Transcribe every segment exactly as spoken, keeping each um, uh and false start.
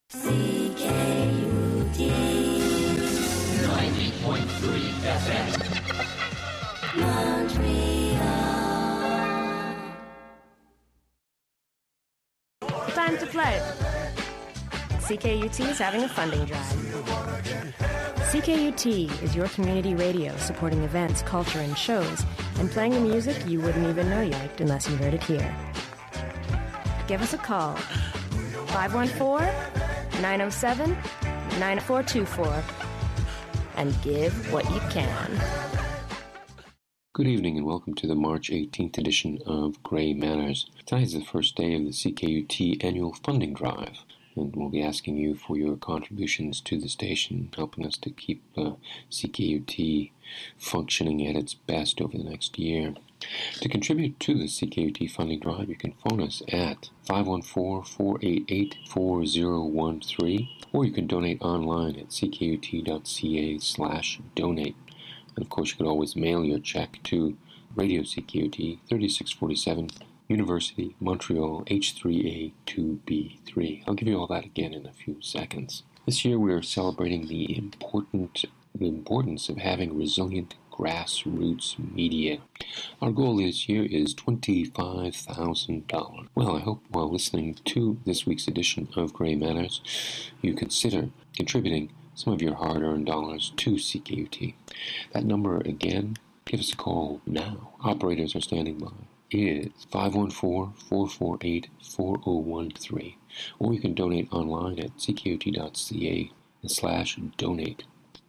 C K U T ninety point three F M Montreal. Time to play. C K U T is having a funding drive. C K U T is your community radio supporting events, culture, and shows, and playing the music you wouldn't even know you liked unless you heard it here. Give us a call. five one four, nine oh seven, nine four two four. And give what you can. Good evening and welcome to the March eighteenth edition of Gray Matters. Tonight is the first day of the C K U T annual funding drive, and we'll be asking you for your contributions to the station, helping us to keep uh, C K U T functioning at its best over the next year. To contribute to the C K U T funding drive, you can phone us at five one four, four eight eight, four oh one three, or you can donate online at ckut.ca slash donate. And of course, you can always mail your check to Radio C K U T, thirty-six forty-seven, University, Montreal, H three A two B three. I'll give you all that again in a few seconds. This year we are celebrating the important the importance of having resilient grassroots media. Our goal this year is twenty-five thousand dollars. Well, I hope while listening to this week's edition of Gray Matters, you consider contributing some of your hard-earned dollars to C K U T. That number again, give us a call now. Operators are standing by. Is five one four, four four eight, four oh one three, or you can donate online at ckut.ca slash donate.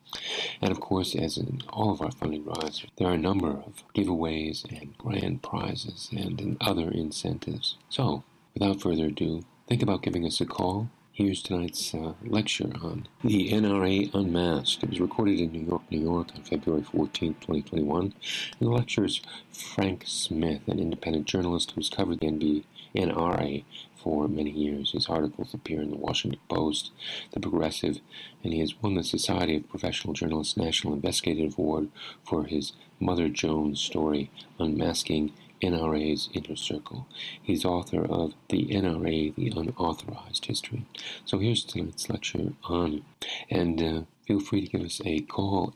And of course, as in all of our funding drives, there are a number of giveaways and grand prizes and other incentives. So, without further ado, think about giving us a call. Here's tonight's uh, lecture on the N R A Unmasked. It was recorded in New York, New York on February fourteenth, twenty twenty-one. And the lecturer is Frank Smith, an independent journalist who's covered the N R A for many years. His articles appear in the Washington Post, The Progressive, and he has won the Society of Professional Journalists National Investigative Award for his Mother Jones story, Unmasking N R A's Inner Circle. He's author of The N R A, The Unauthorized History. So here's tonight's lecture on, and uh, feel free to give us a call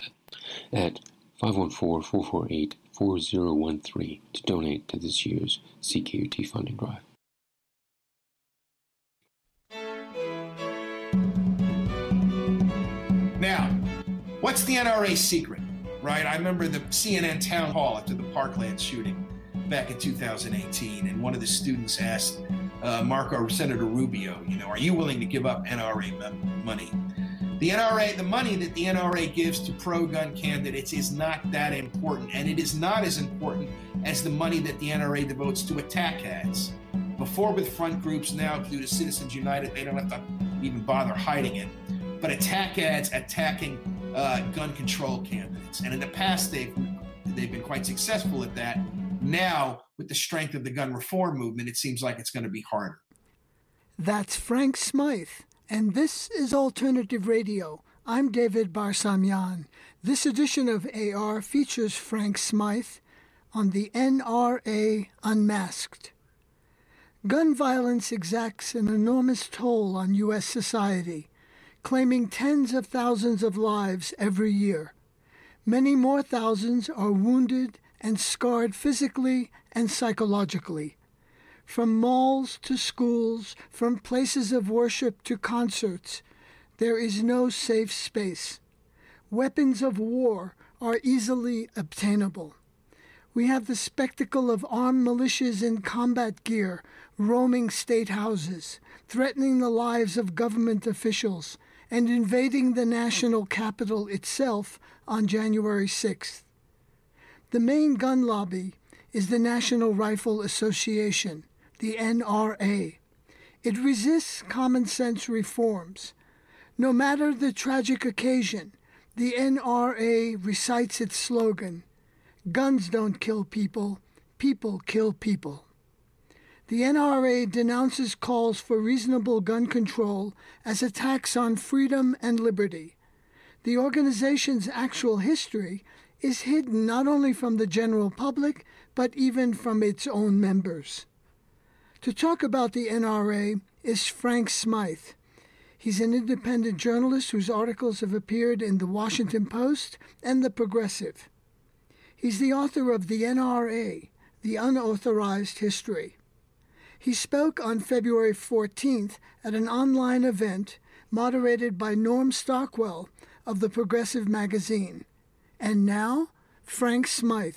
at five one four, four four eight, four oh one three to donate to this year's C K U T funding drive. Now, what's the N R A secret, right? I remember the C N N town hall after the Parkland shooting back in two thousand eighteen, and one of the students asked uh, Marco, Senator Rubio, you know, are you willing to give up N R A mem- money? The N R A, the money that the N R A gives to pro-gun candidates is not that important, and it is not as important as the money that the N R A devotes to attack ads. Before with front groups, now due to Citizens United, they don't have to even bother hiding it. But attack ads attacking uh, gun control candidates. And in the past, they've, they've been quite successful at that. Now, with the strength of the gun reform movement, it seems like it's going to be harder. That's Frank Smythe, and this is Alternative Radio. I'm David Barsamian. This edition of A R features Frank Smythe on the N R A Unmasked. Gun violence exacts an enormous toll on U S society, claiming tens of thousands of lives every year. Many more thousands are wounded and scarred physically and psychologically. From malls to schools, from places of worship to concerts, there is no safe space. Weapons of war are easily obtainable. We have the spectacle of armed militias in combat gear roaming state houses, threatening the lives of government officials, and invading the national capital itself on January sixth. The main gun lobby is the National Rifle Association, the N R A. It resists common sense reforms. No matter the tragic occasion, the N R A recites its slogan, "Guns don't kill people, people kill people." The N R A denounces calls for reasonable gun control as attacks on freedom and liberty. The organization's actual history is hidden not only from the general public, but even from its own members. To talk about the N R A is Frank Smythe. He's an independent journalist whose articles have appeared in The Washington Post and The Progressive. He's the author of The N R A, The Unauthorized History. He spoke on February fourteenth at an online event moderated by Norm Stockwell of The Progressive magazine. And now, Frank Smythe.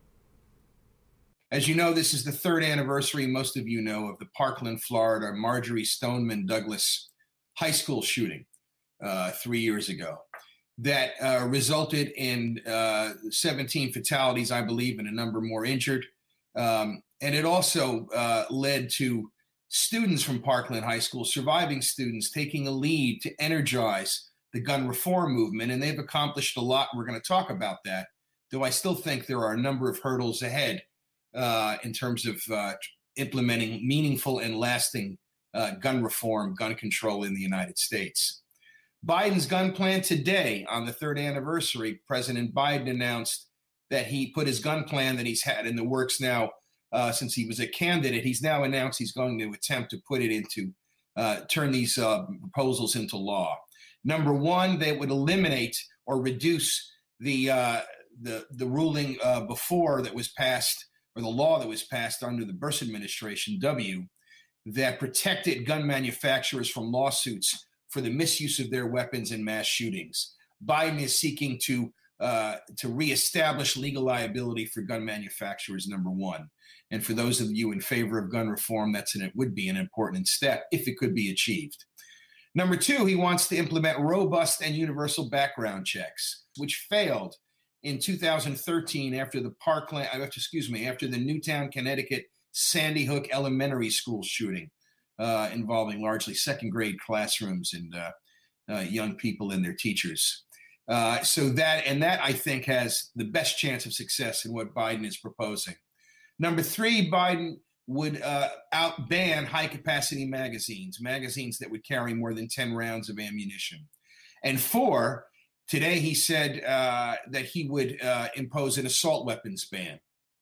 As you know, this is the third anniversary, most of you know, of the Parkland, Florida, Marjory Stoneman Douglas high school shooting uh, three years ago that uh, resulted in uh, seventeen fatalities, I believe, and a number more injured. Um, and it also uh, led to students from Parkland High School, surviving students, taking a lead to energize the gun reform movement. And they've accomplished a lot. We're going to talk about that, though I still think there are a number of hurdles ahead uh, in terms of uh, implementing meaningful and lasting uh, gun reform, gun control in the United States. Biden's gun plan today, on the third anniversary, President Biden announced that he put his gun plan that he's had in the works now uh, since he was a candidate. He's now announced he's going to attempt to put it into, uh, turn these uh, proposals into law. Number one, they would eliminate or reduce the uh, the, the ruling uh, before that was passed, or the law that was passed under the Bush administration, W, that protected gun manufacturers from lawsuits for the misuse of their weapons in mass shootings. Biden is seeking to uh, to reestablish legal liability for gun manufacturers, number one. And for those of you in favor of gun reform, that's an, it would be an important step if it could be achieved. Number two, he wants to implement robust and universal background checks, which failed in two thousand thirteen after the Parkland, excuse me, after the Newtown, Connecticut Sandy Hook Elementary School shooting uh, involving largely second grade classrooms and uh, uh, young people and their teachers. Uh, so that, and that I think has the best chance of success in what Biden is proposing. Number three, Biden would uh, out ban high capacity magazines, magazines that would carry more than ten rounds of ammunition. And four, today he said uh, that he would uh, impose an assault weapons ban.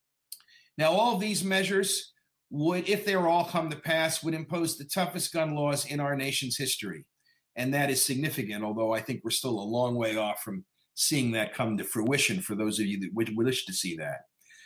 Now, all of these measures would, if they were all come to pass, would impose the toughest gun laws in our nation's history. And that is significant, although I think we're still a long way off from seeing that come to fruition for those of you that would wish to see that.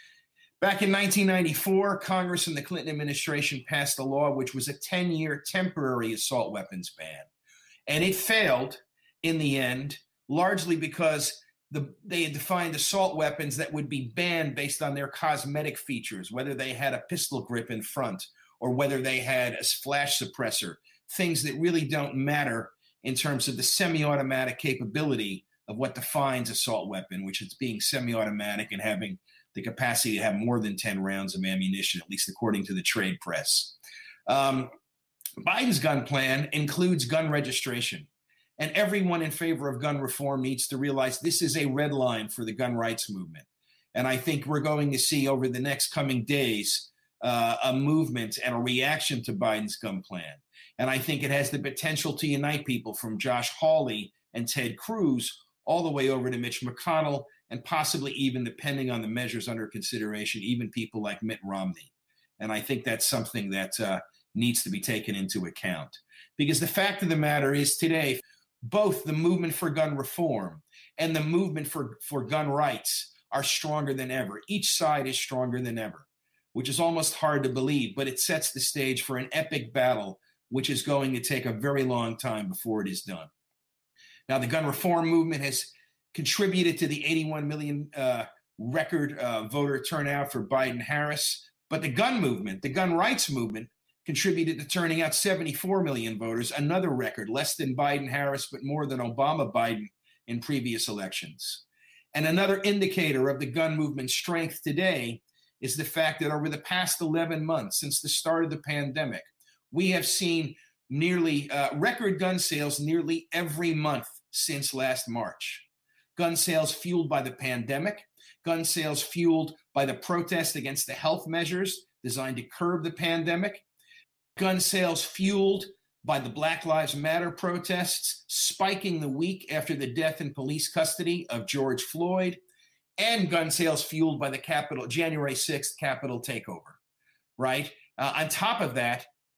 Back in nineteen ninety-four, Congress and the Clinton administration passed a law which was a ten-year temporary assault weapons ban. And it failed in the end, largely because the, they had defined assault weapons that would be banned based on their cosmetic features, whether they had a pistol grip in front or whether they had a flash suppressor, things that really don't matter in terms of the semi-automatic capability of what defines assault weapon, which is being semi-automatic and having the capacity to have more than ten rounds of ammunition, at least according to the trade press. Um, Biden's gun plan includes gun registration. And everyone in favor of gun reform needs to realize this is a red line for the gun rights movement. And I think we're going to see over the next coming days uh, a movement and a reaction to Biden's gun plan. And I think it has the potential to unite people from Josh Hawley and Ted Cruz all the way over to Mitch McConnell, and possibly even, depending on the measures under consideration, even people like Mitt Romney. And I think that's something that uh, needs to be taken into account. Because the fact of the matter is today, both the movement for gun reform and the movement for, for gun rights are stronger than ever. Each side is stronger than ever, which is almost hard to believe, but it sets the stage for an epic battle, which is going to take a very long time before it is done. Now, the gun reform movement has contributed to the eighty-one million uh, record uh, voter turnout for Biden-Harris, but the gun movement, the gun rights movement, contributed to turning out seventy-four million voters, another record, less than Biden-Harris, but more than Obama-Biden in previous elections. And another indicator of the gun movement's strength today is the fact that over the past eleven months, since the start of the pandemic, we have seen nearly uh, record gun sales nearly every month since last March. Gun sales fueled by the pandemic, gun sales fueled by the protest against the health measures designed to curb the pandemic, gun sales fueled by the Black Lives Matter protests spiking the week after the death in police custody of George Floyd, and gun sales fueled by the Capitol, January sixth Capitol takeover, right? Uh, on top of that,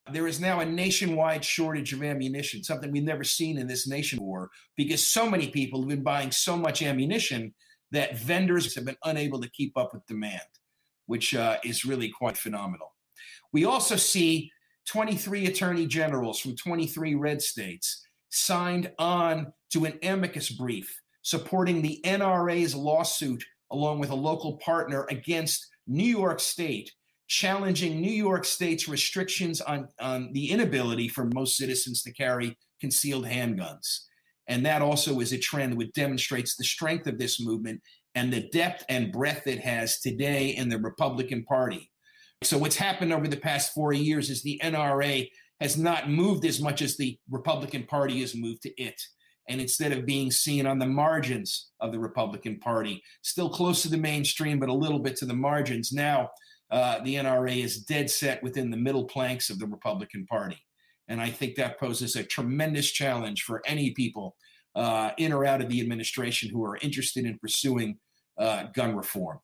There is now a nationwide shortage of ammunition, something we've never seen in this nation war, because so many people have been buying so much ammunition that vendors have been unable to keep up with demand, which uh, is really quite phenomenal. We also see twenty-three attorney generals from twenty-three red states signed on to an amicus brief supporting the N R A's lawsuit along with a local partner against New York State, challenging New York State's restrictions on, on the inability for most citizens to carry concealed handguns. And that also is a trend which demonstrates the strength of this movement and the depth and breadth it has today in the Republican Party. So what's happened over the past four years is the N R A has not moved as much as the Republican Party has moved to it. And instead of being seen on the margins of the Republican Party, still close to the mainstream, but a little bit to the margins, now uh, the N R A is dead set within the middle planks of the Republican Party. And I think that poses a tremendous challenge for any people uh, in or out of the administration who are interested in pursuing uh, gun reform.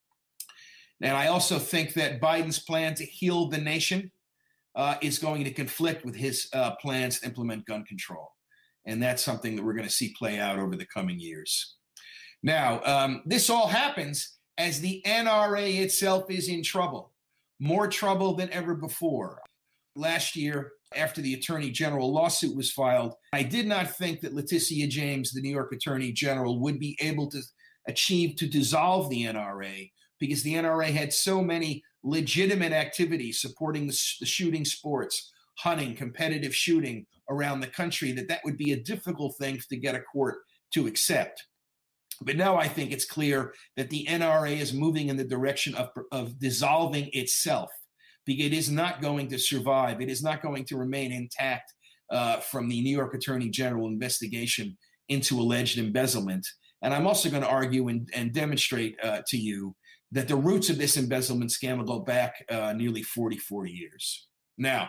And I also think that Biden's plan to heal the nation uh, is going to conflict with his uh, plans to implement gun control. And that's something that we're going to see play out over the coming years. Now, um, this all happens as the N R A itself is in trouble, more trouble than ever before. Last year, after the Attorney General lawsuit was filed, I did not think that Letitia James, the New York Attorney General, would be able to achieve to dissolve the N R A, because the N R A had so many legitimate activities supporting the, the shooting sports, hunting, competitive shooting around the country, that that would be a difficult thing to get a court to accept. But now I think it's clear that the N R A is moving in the direction of, of dissolving itself, because it is not going to survive. It is not going to remain intact uh, from the New York Attorney General investigation into alleged embezzlement. And I'm also going to argue and, and demonstrate uh, to you that the roots of this embezzlement scandal go back uh, nearly forty-four years. Now,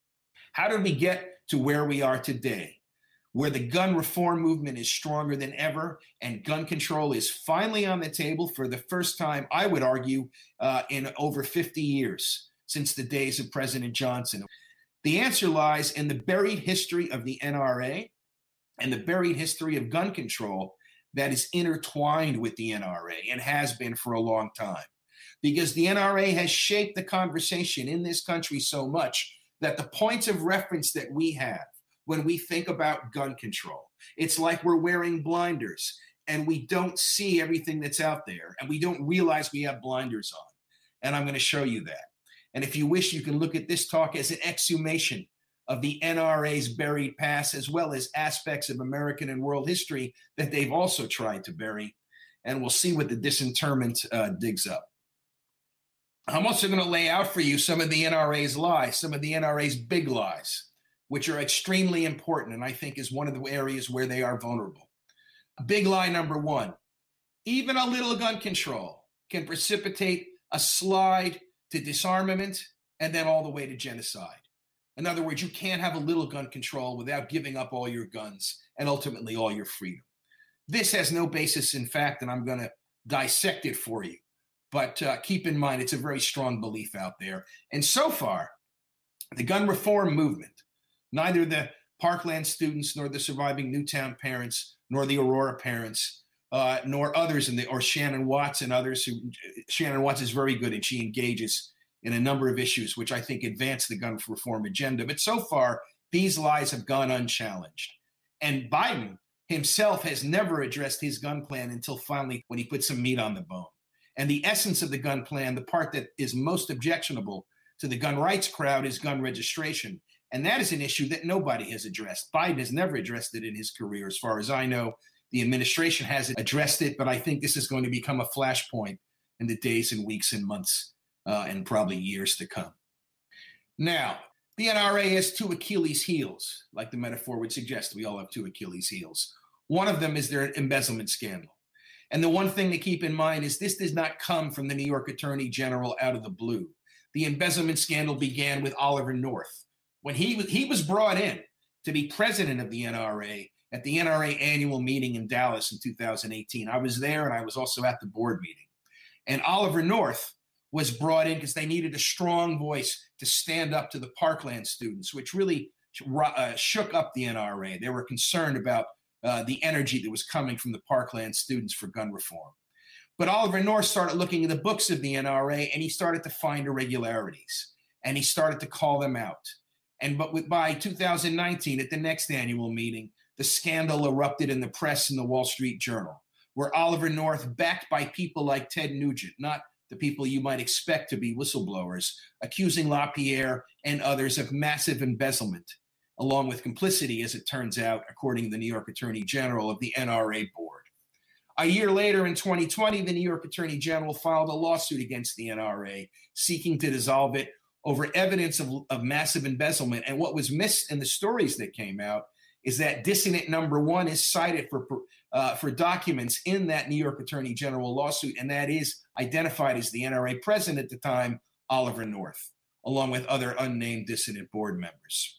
how did we get to where we are today, where the gun reform movement is stronger than ever and gun control is finally on the table for the first time, I would argue, uh, in over fifty years, since the days of President Johnson? The answer lies in the buried history of the N R A and the buried history of gun control that is intertwined with the N R A and has been for a long time. Because the N R A has shaped the conversation in this country so much that the points of reference that we have when we think about gun control, it's like we're wearing blinders and we don't see everything that's out there and we don't realize we have blinders on. And I'm going to show you that. And if you wish, you can look at this talk as an exhumation of the N R A's buried past, as well as aspects of American and world history that they've also tried to bury. And we'll see what the disinterment uh, digs up. I'm also going to lay out for you some of the N R A's lies, some of the N R A's big lies, which are extremely important, and I think is one of the areas where they are vulnerable. Big lie number one: even a little gun control can precipitate a slide to disarmament and then all the way to genocide. In other words, you can't have a little gun control without giving up all your guns and ultimately all your freedom. This has no basis in fact, and I'm going to dissect it for you. But uh, keep in mind, it's a very strong belief out there. And so far, the gun reform movement, neither the Parkland students, nor the surviving Newtown parents, nor the Aurora parents, uh, nor others, in the, or Shannon Watts and others, who Shannon Watts is very good and she engages in a number of issues which I think advance the gun reform agenda. But so far, these lies have gone unchallenged. And Biden himself has never addressed his gun plan until finally when he put some meat on the bone. And the essence of the gun plan, the part that is most objectionable to the gun rights crowd, is gun registration. And that is an issue that nobody has addressed. Biden has never addressed it in his career. As far as I know, the administration hasn't addressed it, but I think this is going to become a flashpoint in the days and weeks and months uh, and probably years to come. Now, the N R A has two Achilles heels, like the metaphor would suggest. We all have two Achilles heels. One of them is their embezzlement scandal. And the one thing to keep in mind is this does not come from the New York Attorney General out of the blue. The embezzlement scandal began with Oliver North, when he was, he was brought in to be president of the N R A at the N R A annual meeting in Dallas in two thousand eighteen. I was there, and I was also at the board meeting. And Oliver North was brought in because they needed a strong voice to stand up to the Parkland students, which really uh, shook up the N R A. They were concerned about uh, the energy that was coming from the Parkland students for gun reform. But Oliver North started looking in the books of the N R A, and he started to find irregularities, and he started to call them out. And but with, by two thousand nineteen, at the next annual meeting, the scandal erupted in the press in the Wall Street Journal, where Oliver North, backed by people like Ted Nugent, not the people you might expect to be whistleblowers, accusing LaPierre and others of massive embezzlement, along with complicity, as it turns out, according to the New York Attorney General, of the N R A board. A year later, in twenty twenty, the New York Attorney General filed a lawsuit against the N R A, seeking to dissolve it over evidence of, of massive embezzlement. And what was missed in the stories that came out is that dissident number one is cited for, uh, for documents in that New York Attorney General lawsuit, and that is identified as the N R A president at the time, Oliver North, along with other unnamed dissident board members.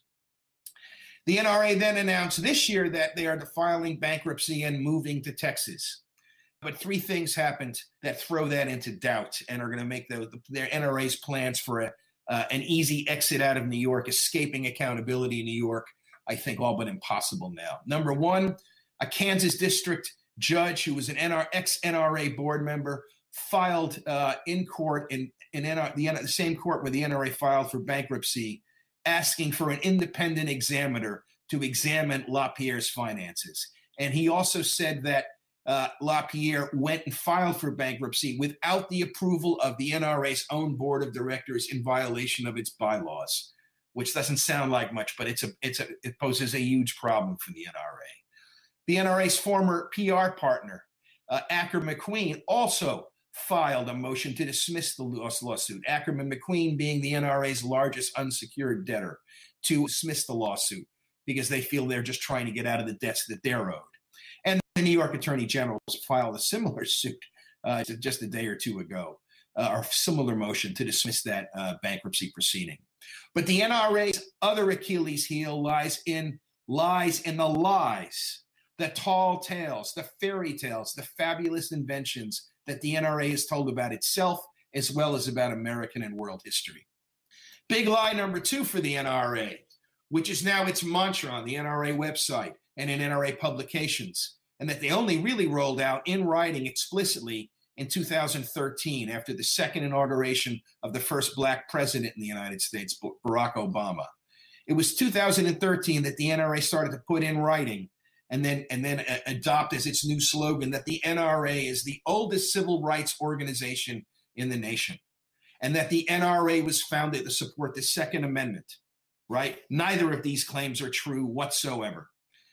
The N R A then announced this year that they are filing bankruptcy and moving to Texas. But three things happened that throw that into doubt and are going to make the, the, their N R A's plans for a, uh, an easy exit out of New York, escaping accountability in New York, I think all but impossible now. Number one, a Kansas district judge who was an N R, ex-N R A board member filed uh, in court, in, in N R, the, the same court where the N R A filed for bankruptcy, asking for an independent examiner to examine LaPierre's finances. And he also said that uh, LaPierre went and filed for bankruptcy without the approval of the N R A's own board of directors, in violation of its bylaws, which doesn't sound like much, but it's a, it's a, it poses a huge problem for the N R A. The N R A's former P R partner, uh, Ackerman McQueen, also filed a motion to dismiss the lawsuit. Ackerman McQueen being the N R A's largest unsecured debtor, to dismiss the lawsuit because they feel they're just trying to get out of the debts that they're owed. And the New York Attorney General filed a similar suit uh, just a day or two ago, uh, or similar motion to dismiss that uh, bankruptcy proceeding. But the N R A's other Achilles heel lies in lies in the lies, the tall tales, the fairy tales, the fabulous inventions that the N R A has told about itself, as well as about American and world history. Big lie number two for the N R A, which is now its mantra on the N R A website and in N R A publications, and that they only really rolled out in writing explicitly in two thousand thirteen, after the second inauguration of the first Black president in the United States, Barack Obama. It was two thousand thirteen that the N R A started to put in writing and then, and then uh, adopt as its new slogan that the N R A is the oldest civil rights organization in the nation, and that the N R A was founded to support the Second Amendment, right? Neither of these claims are true whatsoever.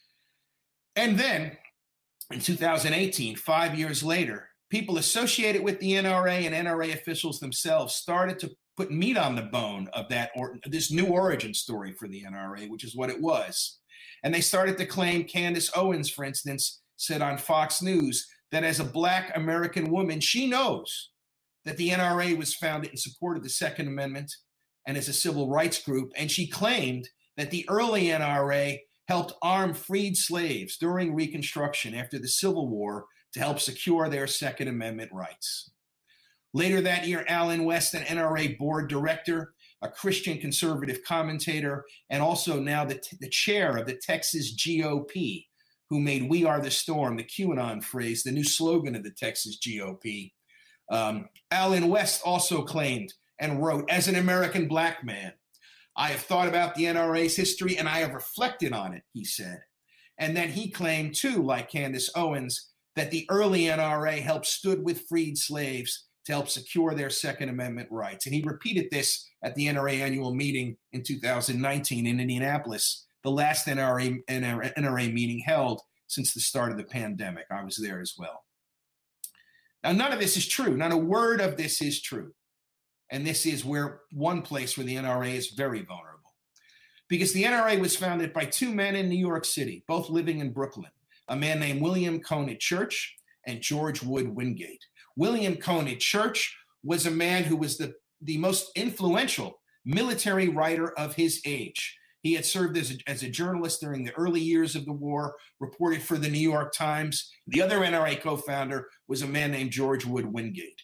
And then in two thousand eighteen, five years later, people associated with the N R A and N R A officials themselves started to put meat on the bone of that, or this new origin story for the N R A, which is what it was. And they started to claim Candace Owens, for instance, said on Fox News that as a Black American woman, she knows that the N R A was founded in support of the Second Amendment and as a civil rights group. And she claimed that the early N R A helped arm freed slaves during Reconstruction after the Civil War to help secure their Second Amendment rights. Later that year, Allen West, an N R A board director, a Christian conservative commentator, and also now the, the chair of the Texas G O P, who made "We Are the Storm," the QAnon phrase, the new slogan of the Texas G O P. Um, Allen West also claimed and wrote, "As an American Black man, I have thought about the N R A's history and I have reflected on it," he said. And then he claimed too, like Candace Owens, that the early N R A helped stood with freed slaves to help secure their Second Amendment rights. And he repeated this at the N R A annual meeting in two thousand nineteen in Indianapolis, the last N R A, N R A meeting held since the start of the pandemic. I was there as well. Now, none of this is true. Not a word of this is true. And this is where one place where the N R A is very vulnerable. Because the N R A was founded by two men in New York City, both living in Brooklyn, a man named William Conant Church and George Wood Wingate. William Conant Church was a man who was the, the most influential military writer of his age. He had served as a, as a journalist during the early years of the war, reported for the New York Times. The other N R A co-founder was a man named George Wood Wingate,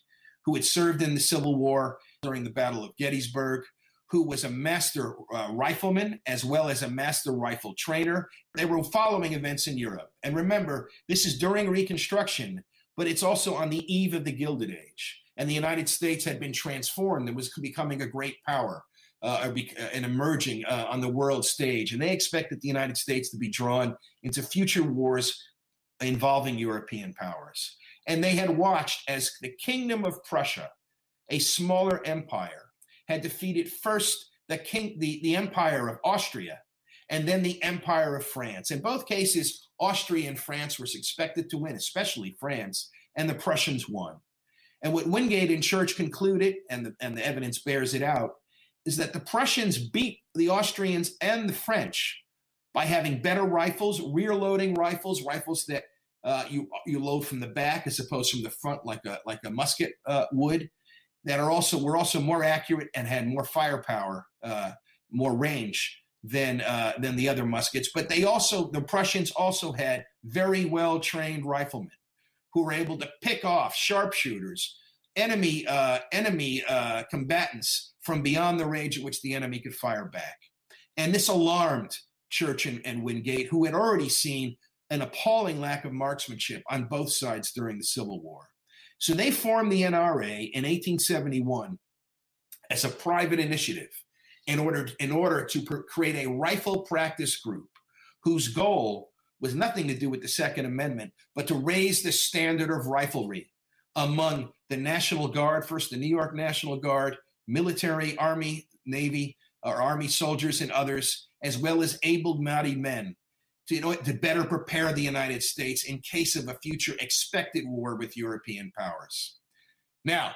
who had served in the Civil War during the Battle of Gettysburg, who was a master uh, rifleman as well as a master rifle trainer. They were following events in Europe. And remember, this is during Reconstruction, but it's also on the eve of the Gilded Age. And the United States had been transformed and was becoming a great power uh, or be, uh, and emerging uh, on the world stage. And they expected the United States to be drawn into future wars involving European powers. And they had watched as the Kingdom of Prussia, a smaller empire, had defeated first the, king, the, the Empire of Austria and then the Empire of France. In both cases, Austria and France were expected to win, especially France, and the Prussians won. And what Wingate and Church concluded, and the, and the evidence bears it out, is that the Prussians beat the Austrians and the French by having better rifles, rear-loading rifles, rifles that uh, you you load from the back as opposed from the front, like a like a musket uh, would. That are also were also more accurate and had more firepower, uh, more range than uh, than the other muskets. But they also the Prussians also had very well trained riflemen who were able to pick off sharpshooters, enemy uh, enemy uh, combatants from beyond the range at which the enemy could fire back. And this alarmed Church and, and Wingate, who had already seen an appalling lack of marksmanship on both sides during the Civil War. So they formed the N R A in eighteen seventy-one as a private initiative in order, in order to pr- create a rifle practice group whose goal was nothing to do with the Second Amendment, but to raise the standard of riflery among the National Guard, first the New York National Guard, military, Army, Navy, or Army soldiers and others, as well as able-bodied men, to, you know, to better prepare the United States in case of a future expected war with European powers. Now,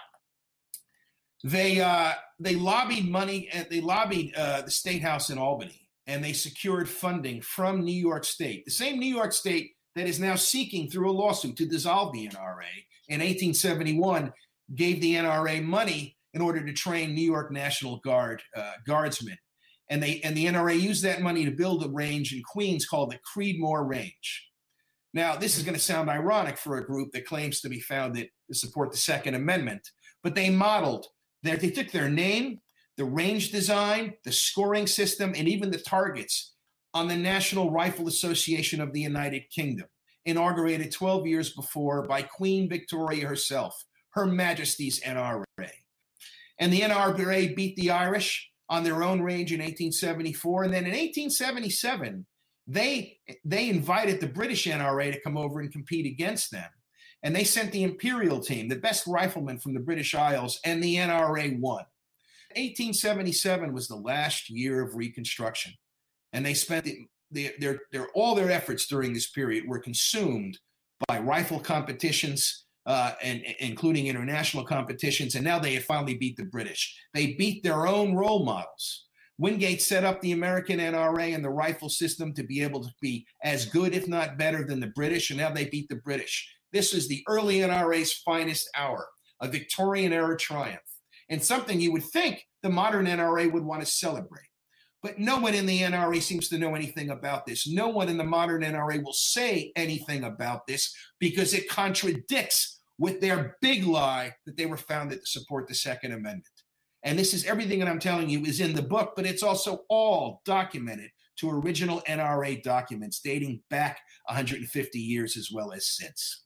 they uh, they lobbied money, and they lobbied uh, the State House in Albany, and they secured funding from New York State, the same New York State that is now seeking through a lawsuit to dissolve the N R A. In eighteen seventy-one, gave the N R A money in order to train New York National Guard uh, guardsmen. And they and the N R A used that money to build a range in Queens called the Creedmoor Range. Now, this is going to sound ironic for a group that claims to be founded to support the Second Amendment, but they modeled, their, they took their name, the range design, the scoring system, and even the targets on the National Rifle Association of the United Kingdom, inaugurated twelve years before by Queen Victoria herself, Her Majesty's N R A. And the N R A beat the Irish on their own range in eighteen seventy-four. And then in eighteen seventy-seven, they, they invited the British N R A to come over and compete against them. And they sent the Imperial team, the best riflemen from the British Isles, and the N R A won. eighteen seventy-seven was the last year of Reconstruction. And they spent the, the, their, their, all their efforts during this period were consumed by rifle competitions, Uh, and, including international competitions, and now they had finally beat the British. They beat their own role models. Wingate set up the American N R A and the rifle system to be able to be as good, if not better, than the British, and now they beat the British. This is the early N R A's finest hour, a Victorian-era triumph, and something you would think the modern N R A would want to celebrate. But no one in the N R A seems to know anything about this. No one in the modern N R A will say anything about this because it contradicts with their big lie that they were founded to support the Second Amendment. And this is everything that I'm telling you is in the book, but it's also all documented to original N R A documents dating back one hundred fifty years as well as since.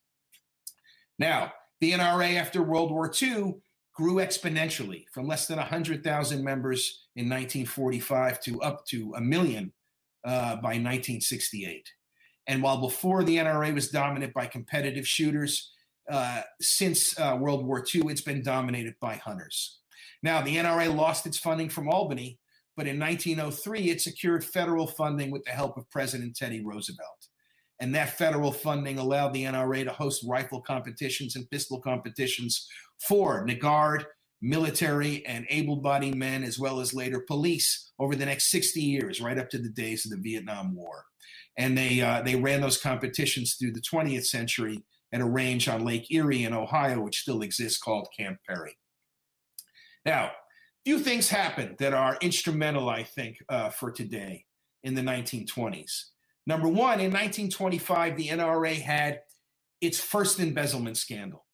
Now, the N R A after World War Two grew exponentially from less than one hundred thousand members in nineteen forty-five to up to a million uh, by nineteen sixty-eight. And while before the N R A was dominant by competitive shooters, uh, since uh, World War Two, it's been dominated by hunters. Now, the N R A lost its funding from Albany, but in nineteen oh three, it secured federal funding with the help of President Teddy Roosevelt. And that federal funding allowed the N R A to host rifle competitions and pistol competitions for the Guard, military, and able-bodied men, as well as later police, over the next sixty years, right up to the days of the Vietnam War. And they uh, they ran those competitions through the twentieth century at a range on Lake Erie in Ohio, which still exists, called Camp Perry. Now, a few things happened that are instrumental, I think, uh, for today in the nineteen twenties. Number one, in nineteen twenty-five, the N R A had its first embezzlement scandal.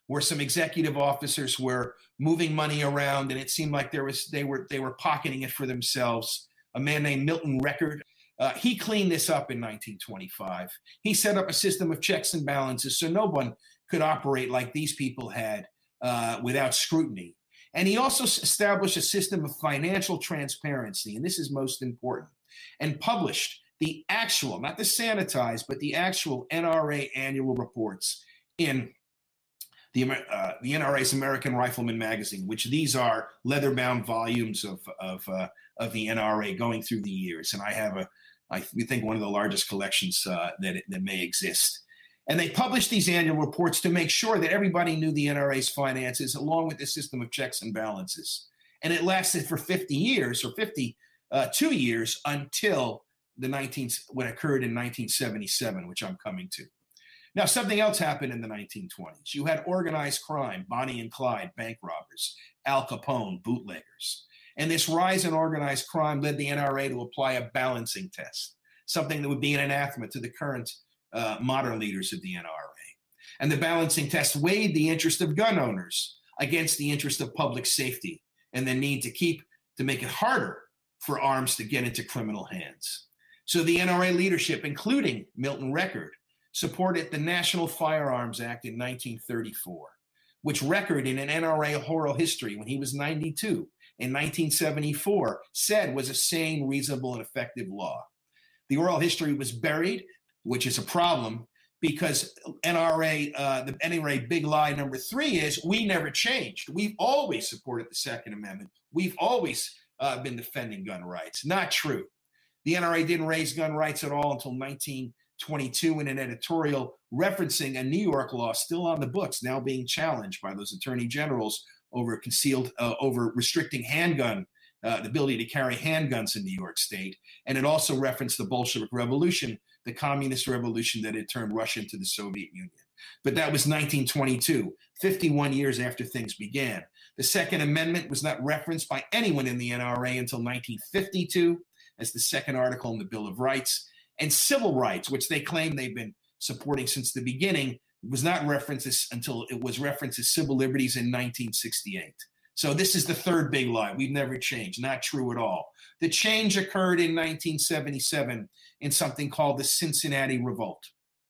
where some executive officers were moving money around, and it seemed like there was they were they were pocketing it for themselves. A man named Milton Record, uh, he cleaned this up in nineteen twenty-five. He set up a system of checks and balances so no one could operate like these people had uh, without scrutiny. And he also established a system of financial transparency, and this is most important, and published the actual, not the sanitized, but the actual N R A annual reports in the, uh, the N R A's American Rifleman magazine, which these are leather-bound volumes of of, uh, of the N R A going through the years. And I have a, I think one of the largest collections uh, that that may exist. And they published these annual reports to make sure that everybody knew the N R A's finances, along with the system of checks and balances. And it lasted for fifty years, or fifty-two years, until the nineteen what occurred in nineteen seventy-seven, which I'm coming to. Now, something else happened in the nineteen twenties. You had organized crime, Bonnie and Clyde, bank robbers, Al Capone, bootleggers. And this rise in organized crime led the N R A to apply a balancing test, something that would be an anathema to the current uh, modern leaders of the N R A. And the balancing test weighed the interest of gun owners against the interest of public safety and the need to keep, to make it harder for arms to get into criminal hands. So the N R A leadership, including Milton Record, supported the National Firearms Act in nineteen thirty-four, which Record, in an N R A oral history when he was ninety-two in nineteen seventy-four, said was a sane, reasonable, and effective law. The oral history was buried, which is a problem because N R A, uh, the N R A big lie number three is we never changed. We've always supported the Second Amendment. We've always uh, been defending gun rights. Not true. The N R A didn't raise gun rights at all until nineteen twenty-two in an editorial referencing a New York law still on the books, now being challenged by those attorney generals over concealed, uh, over restricting handgun, uh, the ability to carry handguns in New York State. And it also referenced the Bolshevik Revolution, the communist revolution that had turned Russia into the Soviet Union. But that was nineteen twenty-two, fifty-one years after things began. The Second Amendment was not referenced by anyone in the N R A until nineteen fifty-two as the second article in the Bill of Rights. And civil rights, which they claim they've been supporting since the beginning, was not referenced until it was referenced as civil liberties in nineteen sixty-eight. So this is the third big lie. We've never changed. Not true at all. The change occurred in nineteen seventy-seven in something called the Cincinnati Revolt.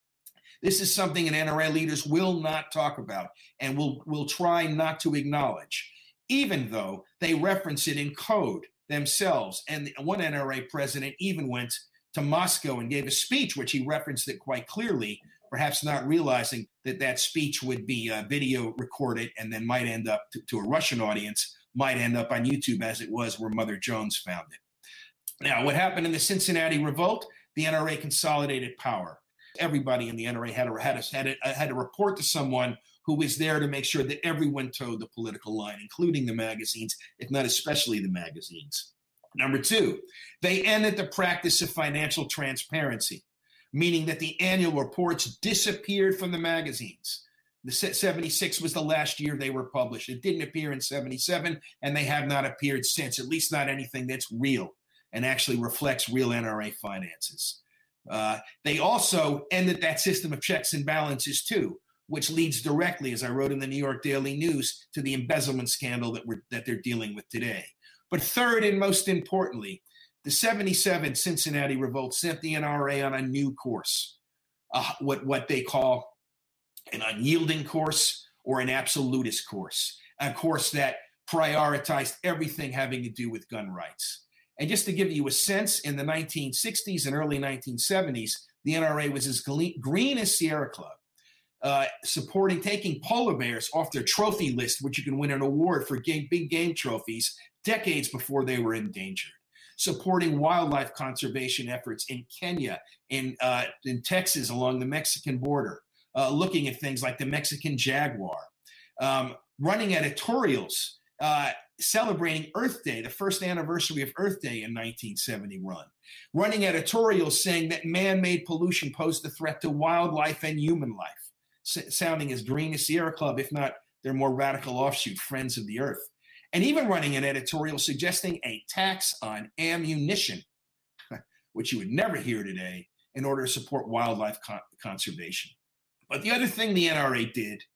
This is something that N R A leaders will not talk about and will, will try not to acknowledge, even though they reference it in code themselves. And one N R A president even went to Moscow and gave a speech, which he referenced it quite clearly, perhaps not realizing that that speech would be uh, video recorded and then might end up to, to a Russian audience, might end up on YouTube as it was where Mother Jones found it. Now, what happened in the Cincinnati Revolt? The N R A consolidated power. Everybody in the N R A had to, had to, had to, had to report to someone who was there to make sure that everyone towed the political line, including the magazines, if not especially the magazines. Number two, they ended the practice of financial transparency, meaning that the annual reports disappeared from the magazines. The seventy-six was the last year they were published. It didn't appear in seventy-seven, and they have not appeared since, at least not anything that's real and actually reflects real N R A finances. Uh, they also ended that system of checks and balances too, which leads directly, as I wrote in the New York Daily News, to the embezzlement scandal that we're, that they're dealing with today. But third, and most importantly, the seventy-seven Cincinnati Revolt sent the N R A on a new course, uh, what, what they call an unyielding course or an absolutist course, a course that prioritized everything having to do with gun rights. And just to give you a sense, in the nineteen sixties and early nineteen seventies, the N R A was as green as Sierra Club, uh, supporting taking polar bears off their trophy list, which you can win an award for game, big game trophies, decades before they were endangered, supporting wildlife conservation efforts in Kenya, in, uh, in Texas along the Mexican border, uh, looking at things like the Mexican jaguar, um, running editorials, uh, celebrating Earth Day, the first anniversary of Earth Day in nineteen seventy-one, running editorials saying that man-made pollution posed a threat to wildlife and human life, S- sounding as green as Sierra Club, if not their more radical offshoot, Friends of the Earth. And even running an editorial suggesting a tax on ammunition, which you would never hear today, in order to support wildlife con- conservation. But the other thing the N R A did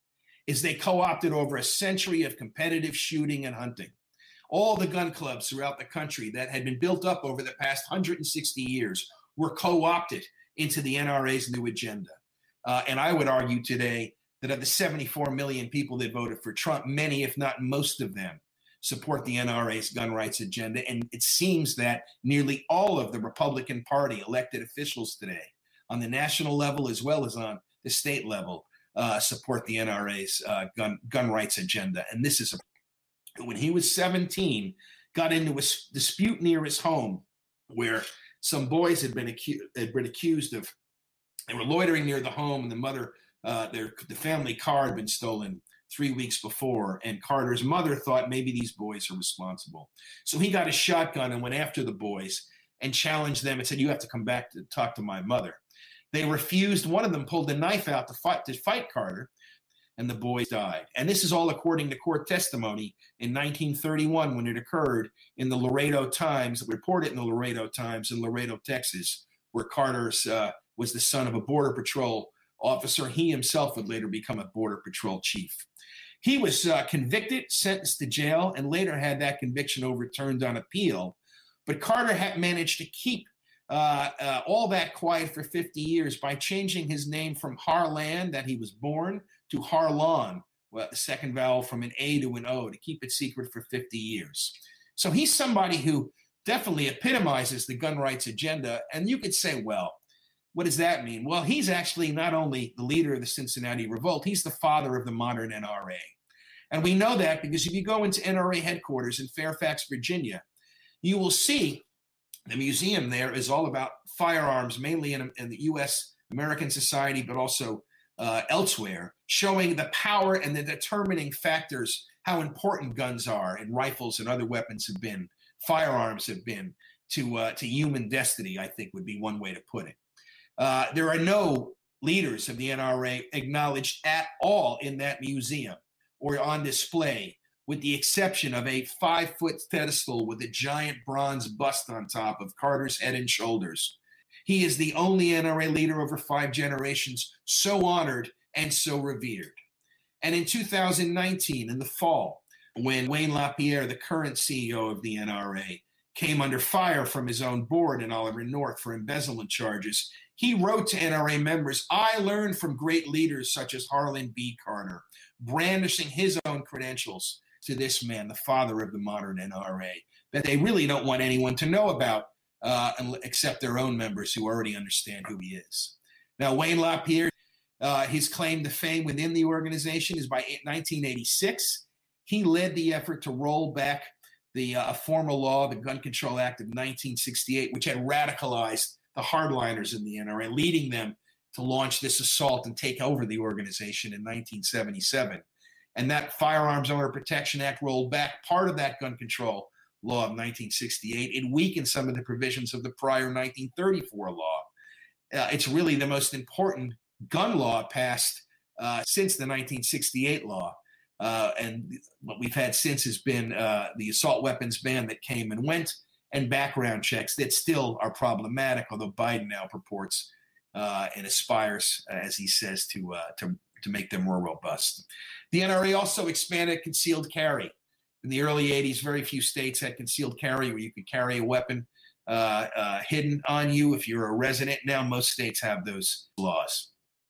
is they co-opted over a century of competitive shooting and hunting. All the gun clubs throughout the country that had been built up over the past one hundred sixty years were co-opted into the N R A's new agenda. Uh, and I would argue today that of the seventy-four million people that voted for Trump, many, if not most of them, support the N R A's gun rights agenda. And it seems that nearly all of the Republican Party elected officials today, on the national level as well as on the state level, uh, support the N R A's uh, gun, gun rights agenda. And this is a, when he was seventeen, got into a dispute near his home where some boys had been, acu- had been accused of, they were loitering near the home, and the mother, uh, their the family car had been stolen three weeks before, and Carter's mother thought maybe these boys are responsible. So he got a shotgun and went after the boys and challenged them and said, "You have to come back to talk to my mother." They refused. One of them pulled a knife out to fight, to fight Carter, and the boys died. And this is all according to court testimony in nineteen thirty-one, when it occurred in the Laredo Times, reported in the Laredo Times in Laredo, Texas, where Carter uh, was the son of a Border Patrol officer. He himself would later become a Border Patrol chief. He was uh, convicted, sentenced to jail, and later had that conviction overturned on appeal. But Carter had managed to keep uh, uh, all that quiet for fifty years by changing his name from Harlan, that he was born, to Harlan, well, the second vowel from an A to an O, to keep it secret for fifty years. So he's somebody who definitely epitomizes the gun rights agenda. And you could say, well, what does that mean? Well, he's actually not only the leader of the Cincinnati Revolt, he's the father of the modern N R A. And we know that because if you go into N R A headquarters in Fairfax, Virginia, you will see the museum there is all about firearms, mainly in, in the U S American Society, but also uh, elsewhere, showing the power and the determining factors, how important guns are and rifles and other weapons have been, firearms have been to, uh, to human destiny, I think would be one way to put it. Uh, there are no leaders of the N R A acknowledged at all in that museum or on display, with the exception of a five-foot pedestal with a giant bronze bust on top of Carter's head and shoulders. He is the only N R A leader over five generations so honored and so revered. And in two thousand nineteen, in the fall, when Wayne LaPierre, the current C E O of the N R A, came under fire from his own board in Oliver North for embezzlement charges, he wrote to N R A members, "I learned from great leaders such as Harlan B. Carter," brandishing his own credentials to this man, the father of the modern N R A, that they really don't want anyone to know about uh, except their own members who already understand who he is. Now, Wayne LaPierre, uh, his claim to fame within the organization is by nineteen eighty-six. He led the effort to roll back the uh, former law, the Gun Control Act of nineteen sixty-eight, which had radicalized the hardliners in the N R A, leading them to launch this assault and take over the organization in nineteen seventy-seven. And that Firearms Owner Protection Act rolled back part of that gun control law of nineteen sixty-eight. It weakened some of the provisions of the prior nineteen thirty-four law. Uh, it's really the most important gun law passed uh, since the nineteen sixty-eight law. Uh, and what we've had since has been uh, the assault weapons ban that came and went, and background checks that still are problematic, although Biden now purports uh, and aspires, as he says, to, uh, to, to make them more robust. The N R A also expanded concealed carry. In the early eighties, very few states had concealed carry where you could carry a weapon uh, uh, hidden on you if you're a resident. Now most states have those laws.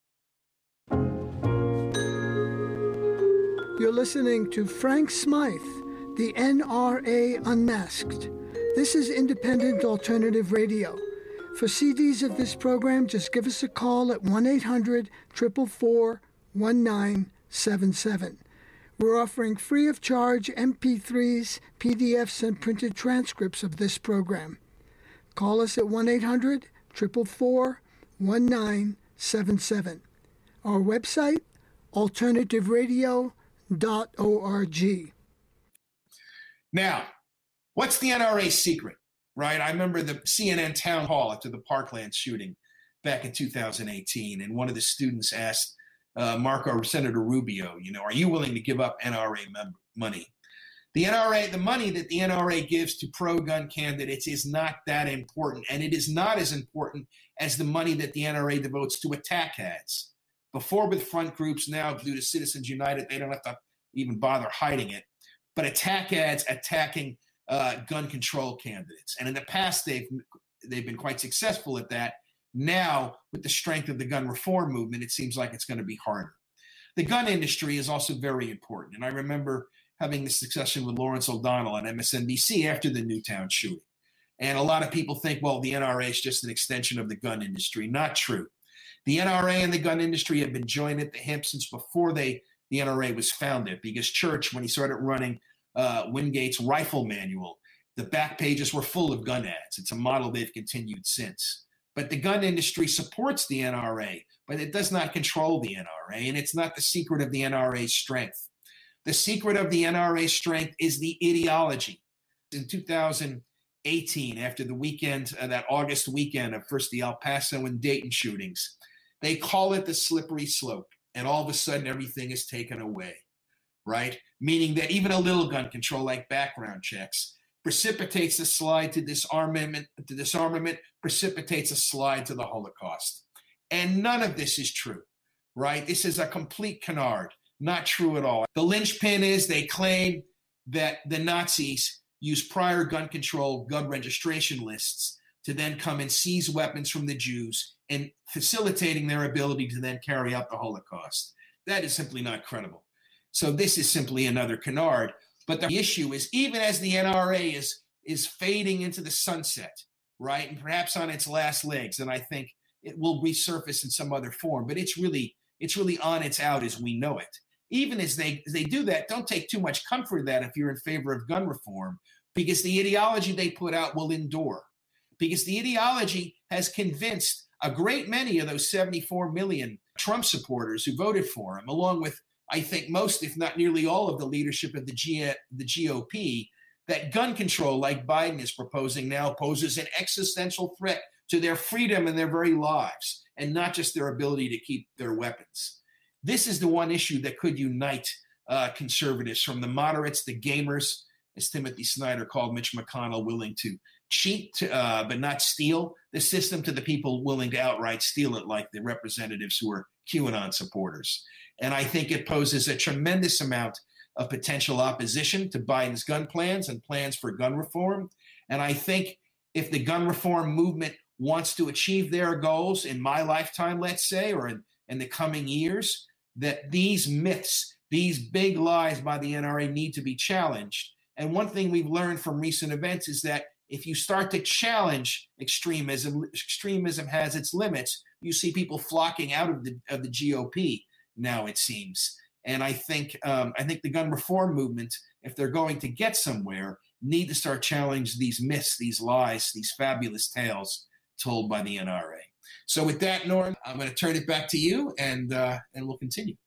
You're listening to Frank Smythe, the N R A Unmasked. This is independent alternative radio. For C Ds of this program, just give us a call at one eight hundred, four four four, one nine seven seven. We're offering free of charge M P threes, P D Fs, and printed transcripts of this program. Call us at one eight hundred, four four four, one nine seven seven. Our website, alternative radio dot org. Now, what's the N R A secret, right? I remember the C N N town hall after the Parkland shooting back in two thousand eighteen, and one of the students asked uh, Marco, Senator Rubio, you know, are you willing to give up N R A mem- money? The N R A, the money that the N R A gives to pro-gun candidates is not that important, and it is not as important as the money that the N R A devotes to attack ads. before with front groups, now due to Citizens United, they don't have to even bother hiding it. But attack ads attacking uh, gun control candidates. And in the past, they've they've been quite successful at that. Now, with the strength of the gun reform movement, it seems like it's going to be harder. The gun industry is also very important. And I remember having this discussion with Lawrence O'Donnell on M S N B C after the Newtown shooting. And a lot of people think, well, the N R A is just an extension of the gun industry. Not true. The N R A and the gun industry have been joined at the hip since before they the N R A was founded, because Church, when he started running uh, Wingate's rifle manual, the back pages were full of gun ads. It's a model they've continued since. But the gun industry supports the N R A, but it does not control the N R A, and it's not the secret of the N R A's strength. The secret of the N R A's strength is the ideology. In two thousand eighteen, after the weekend, uh, that August weekend of first the El Paso and Dayton shootings, they call it the slippery slope, and all of a sudden everything is taken away, right? Meaning that even a little gun control like background checks precipitates a slide to disarmament, to disarmament, precipitates a slide to the Holocaust. And none of this is true, right? This is a complete canard, not true at all. The linchpin is they claim that the Nazis used prior gun control, gun registration lists to then come and seize weapons from the Jews and facilitating their ability to then carry out the Holocaust. That is simply not credible. So this is simply another canard. But the issue is, even as the N R A is, is fading into the sunset, right, and perhaps on its last legs, and I think it will resurface in some other form, but it's really it's really on its out as we know it. Even as they, as they do that, don't take too much comfort in that if you're in favor of gun reform, because the ideology they put out will endure. Because the ideology has convinced a great many of those seventy-four million Trump supporters who voted for him, along with, I think, most, if not nearly all, of the leadership of the, G- the G O P, that gun control, like Biden is proposing now, poses an existential threat to their freedom and their very lives, and not just their ability to keep their weapons. This is the one issue that could unite uh, conservatives, from the moderates, the gamers, as Timothy Snyder called Mitch McConnell, willing to cheat to, uh, but not steal the system, to the people willing to outright steal it, like the representatives who are QAnon supporters. And I think it poses a tremendous amount of potential opposition to Biden's gun plans and plans for gun reform. And I think if the gun reform movement wants to achieve their goals in my lifetime, let's say, or in, in the coming years, that these myths, these big lies by the N R A need to be challenged. And one thing we've learned from recent events is that if you start to challenge extremism, extremism has its limits. You see people flocking out of the of the G O P now, it seems. And I think um, I think the gun reform movement, if they're going to get somewhere, need to start challenging these myths, these lies, these fabulous tales told by the N R A. So with that, Norm, I'm going to turn it back to you, and uh, and we'll continue.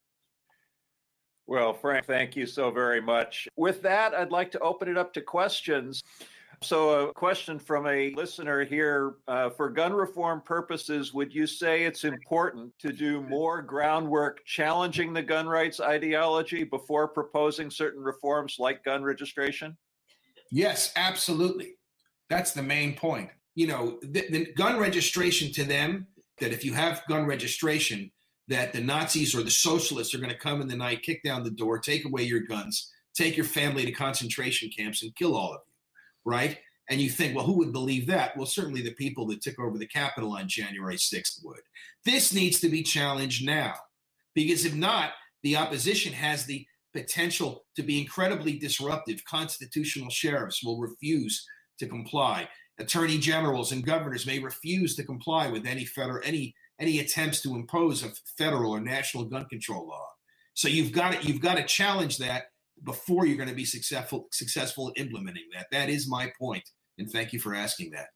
Well, Frank, thank you so very much. With that, I'd like to open it up to questions. So a question from a listener here, uh, for gun reform purposes, would you say it's important to do more groundwork challenging the gun rights ideology before proposing certain reforms like gun registration? Yes, absolutely. That's the main point. You know, the, the gun registration to them, that if you have gun registration, that the Nazis or the socialists are going to come in the night, kick down the door, take away your guns, take your family to concentration camps and kill all of you. Right? And you think, well, who would believe that? Well, certainly the people that took over the Capitol on January sixth would. This needs to be challenged now, because if not, the opposition has the potential to be incredibly disruptive. Constitutional sheriffs will refuse to comply. Attorney generals and governors may refuse to comply with any federal, any any attempts to impose a federal or national gun control law. So you've got to, you've got to challenge that before you're going to be successful successful in implementing that. That is my point, and thank you for asking that.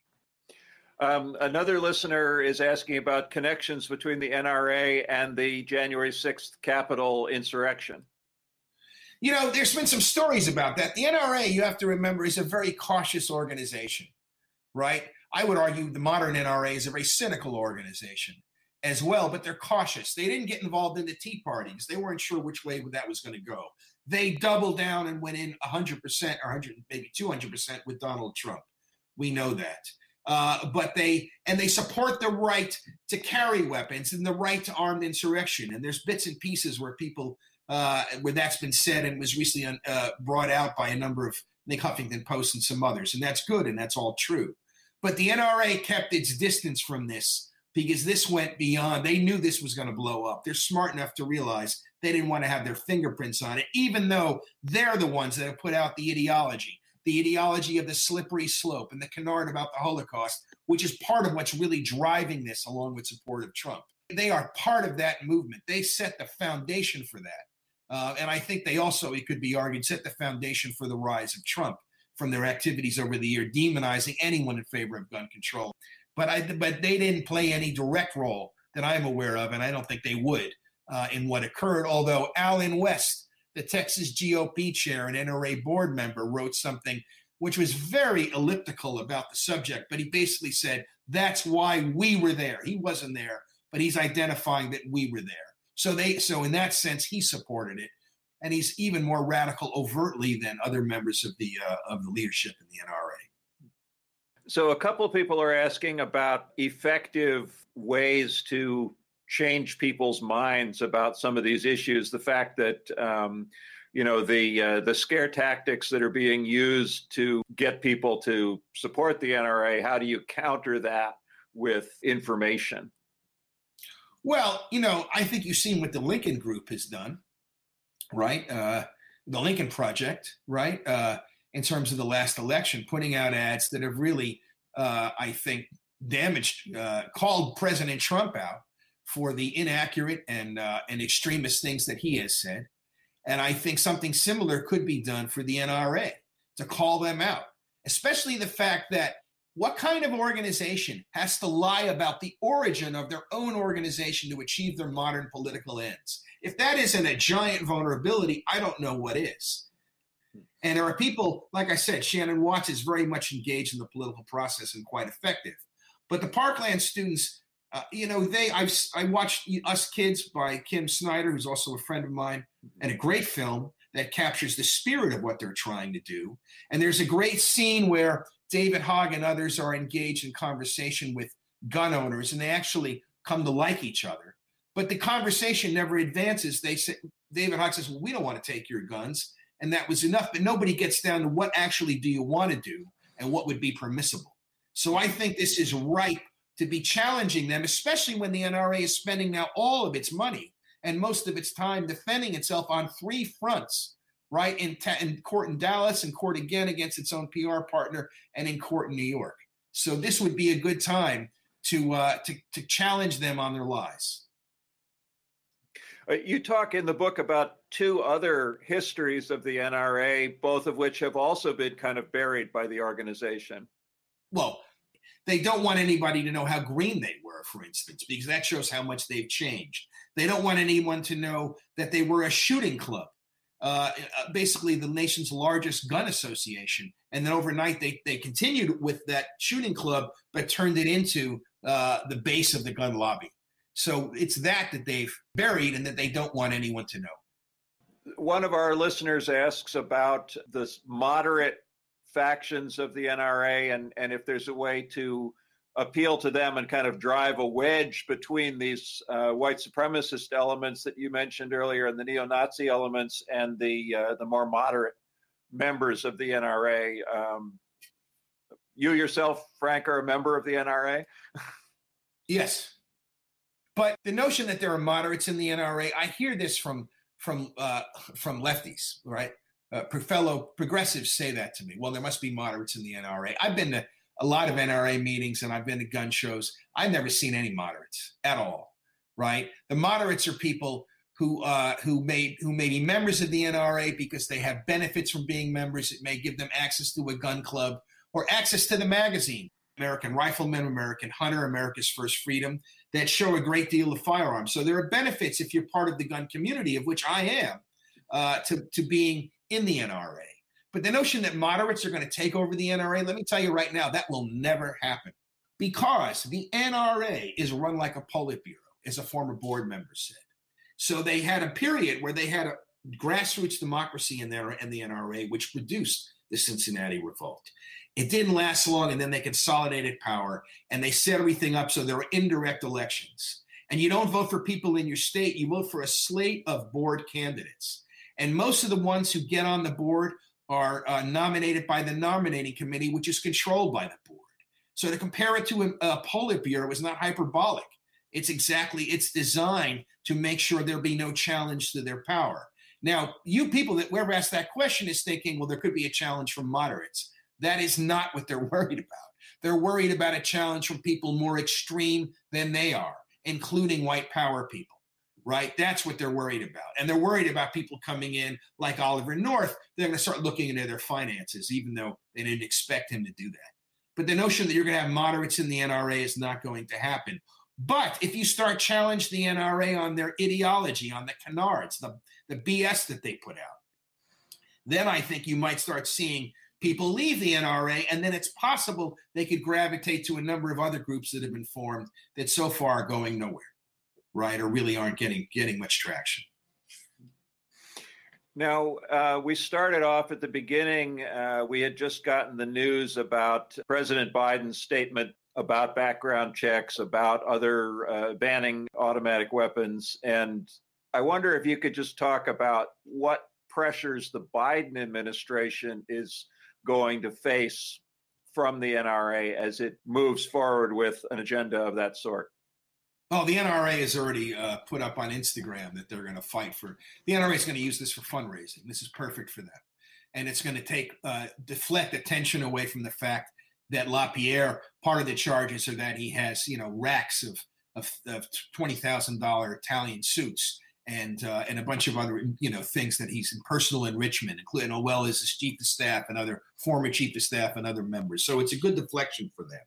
Um, another listener is asking about connections between the N R A and the January sixth Capitol insurrection. You know, there's been some stories about that. The N R A, you have to remember, is a very cautious organization, right? I would argue the modern N R A is a very cynical organization as well, but they're cautious. They didn't get involved in the Tea Party because they weren't sure which way that was going to go. They doubled down and went in one hundred percent or one hundred, maybe two hundred percent with Donald Trump. We know that. Uh, but they and they support the right to carry weapons and the right to armed insurrection. And there's bits and pieces where people uh, where that's been said and was recently uh, brought out by a number of Nick Huffington Post and some others, and that's good and that's all true. But the N R A kept its distance from this because this went beyond. They knew this was going to blow up. They're smart enough to realize they didn't want to have their fingerprints on it, even though they're the ones that have put out the ideology. The ideology of the slippery slope and the canard about the Holocaust, which is part of what's really driving this along with support of Trump. They are part of that movement. They set the foundation for that. Uh, and I think they also, it could be argued, set the foundation for the rise of Trump from their activities over the year, demonizing anyone in favor of gun control. But I, but they didn't play any direct role that I'm aware of, and I don't think they would uh, in what occurred, although Allen West, the Texas G O P chair and N R A board member, wrote something which was very elliptical about the subject, but he basically said, that's why we were there. He wasn't there, but he's identifying that we were there. So they, so in that sense, he supported it. And he's even more radical overtly than other members of the, uh, of the leadership in the N R A. So a couple of people are asking about effective ways to change people's minds about some of these issues. The fact that, um, you know, the uh, the scare tactics that are being used to get people to support the N R A, how do you counter that with information? Well, you know, I think you've seen what the Lincoln Group has done, right? Uh, the Lincoln Project, right? Uh, in terms of the last election, putting out ads that have really, uh, I think, damaged, uh, called President Trump out for the inaccurate and uh, and extremist things that he has said. And I think something similar could be done for the N R A to call them out, especially the fact that what kind of organization has to lie about the origin of their own organization to achieve their modern political ends? If that isn't a giant vulnerability, I don't know what is. And there are people, like I said, Shannon Watts is very much engaged in the political process and quite effective. But the Parkland students, Uh, you know, they, I've, I watched Us Kids by Kim Snyder, who's also a friend of mine, and a great film that captures the spirit of what they're trying to do. And there's a great scene where David Hogg and others are engaged in conversation with gun owners, and they actually come to like each other. But the conversation never advances. They say, David Hogg says, well, we don't want to take your guns. And that was enough. But nobody gets down to what actually do you want to do and what would be permissible. So I think this is ripe to be challenging them, especially when the N R A is spending now all of its money and most of its time defending itself on three fronts, right? In, ta- in court in Dallas, in court again against its own P R partner, and in court in New York. So this would be a good time to uh, to, to challenge them on their lies. Uh, you talk in the book about two other histories of the N R A, both of which have also been kind of buried by the organization. Well, they don't want anybody to know how green they were, for instance, because that shows how much they've changed. They don't want anyone to know that they were a shooting club, uh, basically the nation's largest gun association. And then overnight, they, they continued with that shooting club, but turned it into uh, the base of the gun lobby. So it's that that they've buried and that they don't want anyone to know. One of our listeners asks about the moderate factions of the N R A and, and if there's a way to appeal to them and kind of drive a wedge between these uh, white supremacist elements that you mentioned earlier and the neo-Nazi elements and the uh, the more moderate members of the N R A. Um, you yourself, Frank, are a member of the N R A? Yes. But the notion that there are moderates in the N R A, I hear this from from uh, from lefties, right? Uh, fellow progressives say that to me. Well, there must be moderates in the N R A. I've been to a lot of N R A meetings and I've been to gun shows. I've never seen any moderates at all, right? The moderates are people who uh, who made who may be members of the N R A because they have benefits from being members. It may give them access to a gun club or access to the magazine, American Rifleman, American Hunter, America's First Freedom, that show a great deal of firearms. So there are benefits if you're part of the gun community, of which I am, uh, to, to being in the N R A. But the notion that moderates are going to take over the N R A, let me tell you right now, that will never happen. Because the N R A is run like a Politburo, as a former board member said. So they had a period where they had a grassroots democracy in there in the N R A, which produced the Cincinnati Revolt. It didn't last long, and then they consolidated power, and they set everything up so there were indirect elections. And you don't vote for people in your state, you vote for a slate of board candidates. And most of the ones who get on the board are uh, nominated by the nominating committee, which is controlled by the board. So to compare it to a, a Politburo is not hyperbolic. It's exactly, it's designed to make sure there'll be no challenge to their power. Now, you people that were asked that question is thinking, well, there could be a challenge from moderates. That is not what they're worried about. They're worried about a challenge from people more extreme than they are, including white power people, right? That's what they're worried about. And they're worried about people coming in like Oliver North. They're going to start looking into their finances, even though they didn't expect him to do that. But the notion that you're going to have moderates in the N R A is not going to happen. But if you start challenge the N R A on their ideology, on the canards, the, the B S that they put out, then I think you might start seeing people leave the N R A, and then it's possible they could gravitate to a number of other groups that have been formed that so far are going nowhere, right, or really aren't getting getting much traction. Now, uh, we started off at the beginning. Uh, we had just gotten the news about President Biden's statement about background checks, about other uh, banning automatic weapons. And I wonder if you could just talk about what pressures the Biden administration is going to face from the N R A as it moves forward with an agenda of that sort. Oh, the N R A has already uh, put up on Instagram that they're going to fight for. The N R A is going to use this for fundraising. This is perfect for them. And it's going to take, uh, deflect attention away from the fact that LaPierre, part of the charges are that he has, you know, racks of, of, of twenty thousand dollars Italian suits and uh, and a bunch of other, you know, things that he's in personal enrichment, including, as well as his chief of staff and other former chief of staff and other members. So it's a good deflection for them.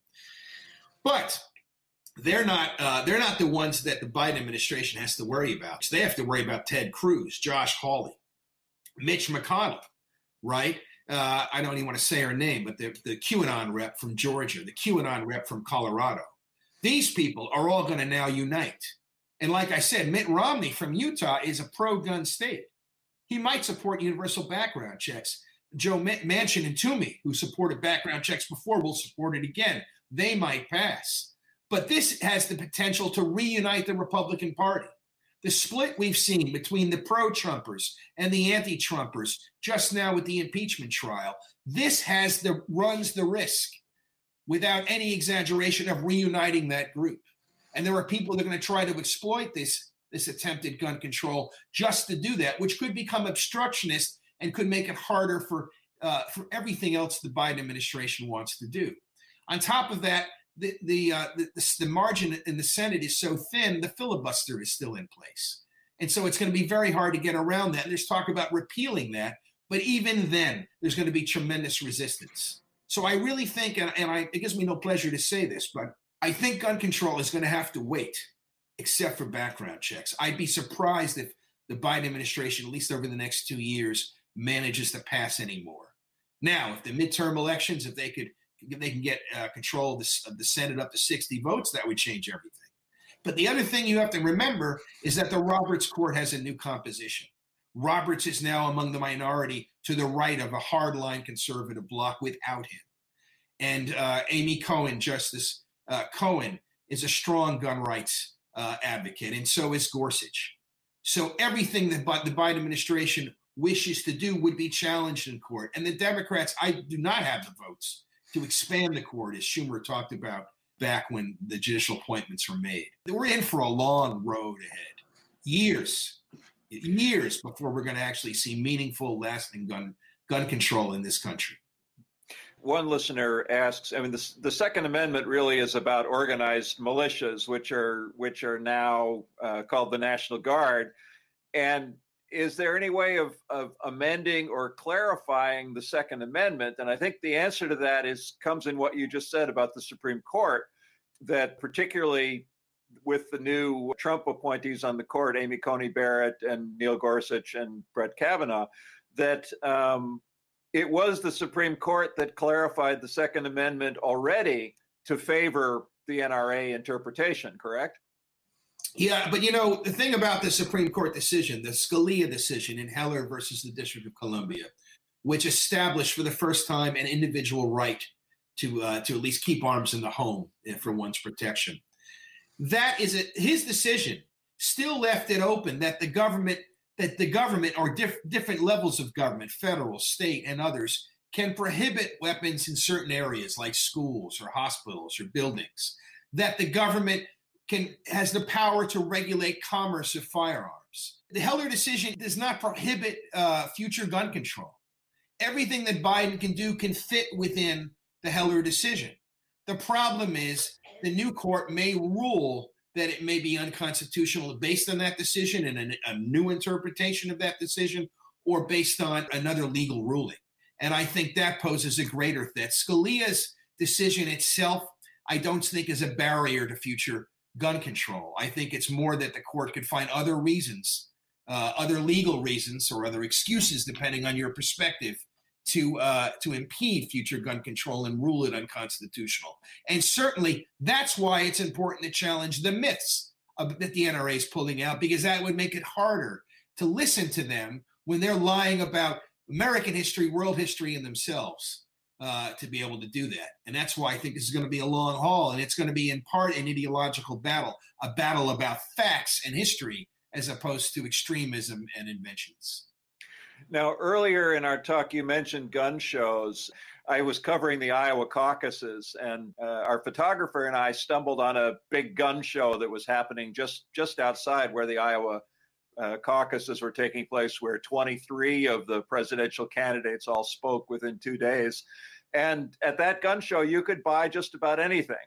But they're not uh, they're not the ones that the Biden administration has to worry about. So they have to worry about Ted Cruz, Josh Hawley, Mitch McConnell, right? Uh, I don't even want to say her name, but the, the QAnon rep from Georgia, the QAnon rep from Colorado. These people are all going to now unite. And like I said, Mitt Romney from Utah is a pro-gun state. He might support universal background checks. Joe Manchin and Toomey, who supported background checks before, will support it again. They might pass. But this has the potential to reunite the Republican Party. The split we've seen between the pro-Trumpers and the anti-Trumpers just now with the impeachment trial, this has the runs the risk, without any exaggeration, of reuniting that group. And there are people that are going to try to exploit this, this attempted gun control just to do that, which could become obstructionist and could make it harder for, uh, for everything else the Biden administration wants to do. On top of that, The the, uh, the the margin in the Senate is so thin, the filibuster is still in place. And so it's going to be very hard to get around that. And there's talk about repealing that. But even then, there's going to be tremendous resistance. So I really think, and, and I, it gives me no pleasure to say this, but I think gun control is going to have to wait, except for background checks. I'd be surprised if the Biden administration, at least over the next two years, manages to pass any more. Now, if the midterm elections, if they could, if they can get uh, control of the, of the Senate up to sixty votes, that would change everything. But the other thing you have to remember is that the Roberts Court has a new composition. Roberts is now among the minority to the right of a hardline conservative bloc without him. And uh, Amy Cohen, Justice uh, Cohen, is a strong gun rights uh, advocate, and so is Gorsuch. So everything that the Biden administration wishes to do would be challenged in court. And the Democrats, I do not have the votes to expand the court, as Schumer talked about back when the judicial appointments were made. We're in for a long road ahead, years, years before we're going to actually see meaningful, lasting gun gun control in this country. One listener asks, I mean, the, the Second Amendment really is about organized militias, which are which are now uh, called the National Guard. And is there any way of, of amending or clarifying the Second Amendment? And I think the answer to that is comes in what you just said about the Supreme Court, that particularly with the new Trump appointees on the court, Amy Coney Barrett and Neil Gorsuch and Brett Kavanaugh, that um, it was the Supreme Court that clarified the Second Amendment already to favor the N R A interpretation, correct? Yeah, but you know, the thing about the Supreme Court decision, the Scalia decision in Heller versus the District of Columbia, which established for the first time an individual right to uh, to at least keep arms in the home for one's protection. That is a, his decision still left it open that the government that the government or diff, different levels of government, federal, state, and others, can prohibit weapons in certain areas like schools or hospitals or buildings, that the government can has the power to regulate commerce of firearms. The Heller decision does not prohibit uh, future gun control. Everything that Biden can do can fit within the Heller decision. The problem is the new court may rule that it may be unconstitutional based on that decision and a, a new interpretation of that decision, or based on another legal ruling. And I think that poses a greater threat. Scalia's decision itself, I don't think is a barrier to future gun control. I think it's more that the court could find other reasons, uh, other legal reasons or other excuses, depending on your perspective, to uh, to impede future gun control and rule it unconstitutional. And certainly that's why it's important to challenge the myths of, that the N R A is pulling out, because that would make it harder to listen to them when they're lying about American history, world history, and themselves, uh, to be able to do that. And that's why I think this is going to be a long haul, and it's going to be in part an ideological battle, a battle about facts and history as opposed to extremism and inventions. Now, earlier in our talk, you mentioned gun shows. I was covering the Iowa caucuses, and uh, our photographer and I stumbled on a big gun show that was happening just, just outside where the Iowa uh, caucuses were taking place, where twenty-three of the presidential candidates all spoke within two days. And at that gun show, you could buy just about anything.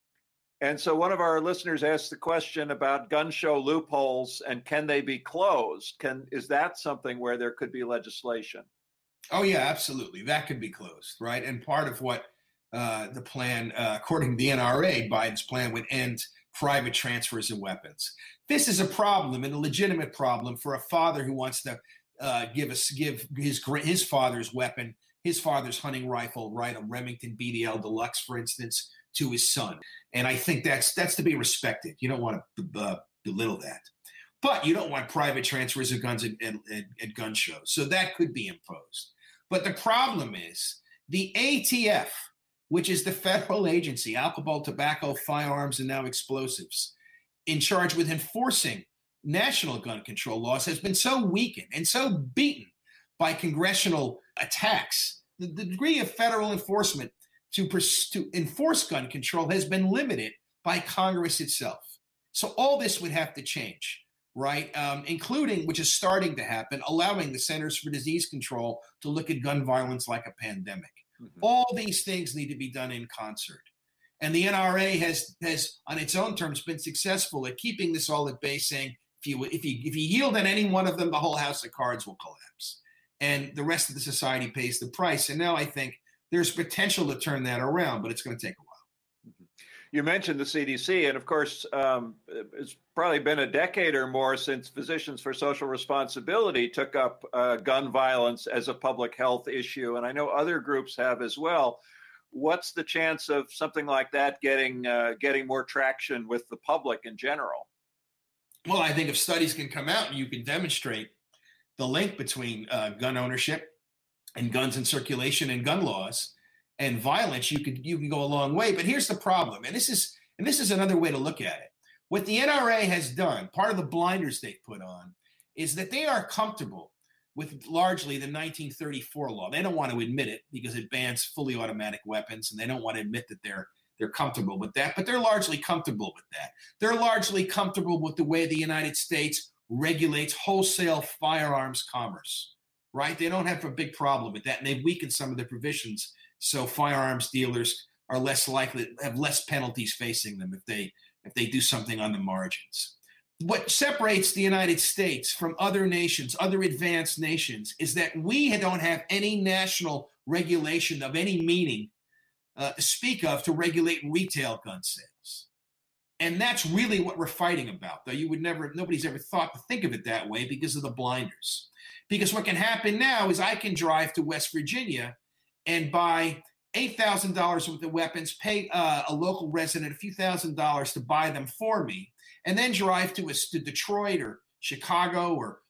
And so one of our listeners asked the question about gun show loopholes and can they be closed? Can is that something where there could be legislation? Oh, yeah, absolutely. That could be closed, right? And part of what uh, the plan, uh, according to the N R A, Biden's plan would end private transfers of weapons. This is a problem, and a legitimate problem, for a father who wants to uh, give us give his his father's weapon, his father's hunting rifle, right, a Remington B D L Deluxe, for instance, to his son. And I think that's that's to be respected. You don't want to uh, belittle that. But you don't want private transfers of guns at, at, at gun shows. So that could be imposed. But the problem is the A T F, which is the federal agency, alcohol, tobacco, firearms, and now explosives, in charge with enforcing national gun control laws, has been so weakened and so beaten by congressional attacks. The, the degree of federal enforcement To, pers- to enforce gun control has been limited by Congress itself. So all this would have to change, right? Um, including, which is starting to happen, allowing the Centers for Disease Control to look at gun violence like a pandemic. Mm-hmm. All these things need to be done in concert. And the N R A has, has, on its own terms, been successful at keeping this all at bay, saying if you, if you, if you yield on any one of them, the whole house of cards will collapse. And the rest of the society pays the price. And now I think there's potential to turn that around, but it's going to take a while. You mentioned the C D C, and of course, um, it's probably been a decade or more since Physicians for Social Responsibility took up uh, gun violence as a public health issue, and I know other groups have as well. What's the chance of something like that getting uh, getting more traction with the public in general? Well, I think if studies can come out and you can demonstrate the link between uh, gun ownership and guns in circulation and gun laws and violence, you could you can go a long way. But here's the problem, and this is and this is another way to look at it. What the N R A has done, part of the blinders they've put on, is that they are comfortable with largely the nineteen thirty-four law. They don't want to admit it because it bans fully automatic weapons, and they don't want to admit that they're they're comfortable with that, but they're largely comfortable with that. They're largely comfortable with the way the United States regulates wholesale firearms commerce. Right? They don't have a big problem with that, and they've weakened some of the provisions so firearms dealers are less likely, have less penalties facing them if they if they do something on the margins. What separates the United States from other nations, other advanced nations, is that we don't have any national regulation of any meaning uh, to speak of to regulate retail gun sales. And that's really what we're fighting about, though you would never, nobody's ever thought to think of it that way because of the blinders. Because what can happen now is I can drive to West Virginia and buy eight thousand dollars worth of weapons, pay uh, a local resident a few thousand dollars to buy them for me, and then drive to, a, to Detroit or Chicago or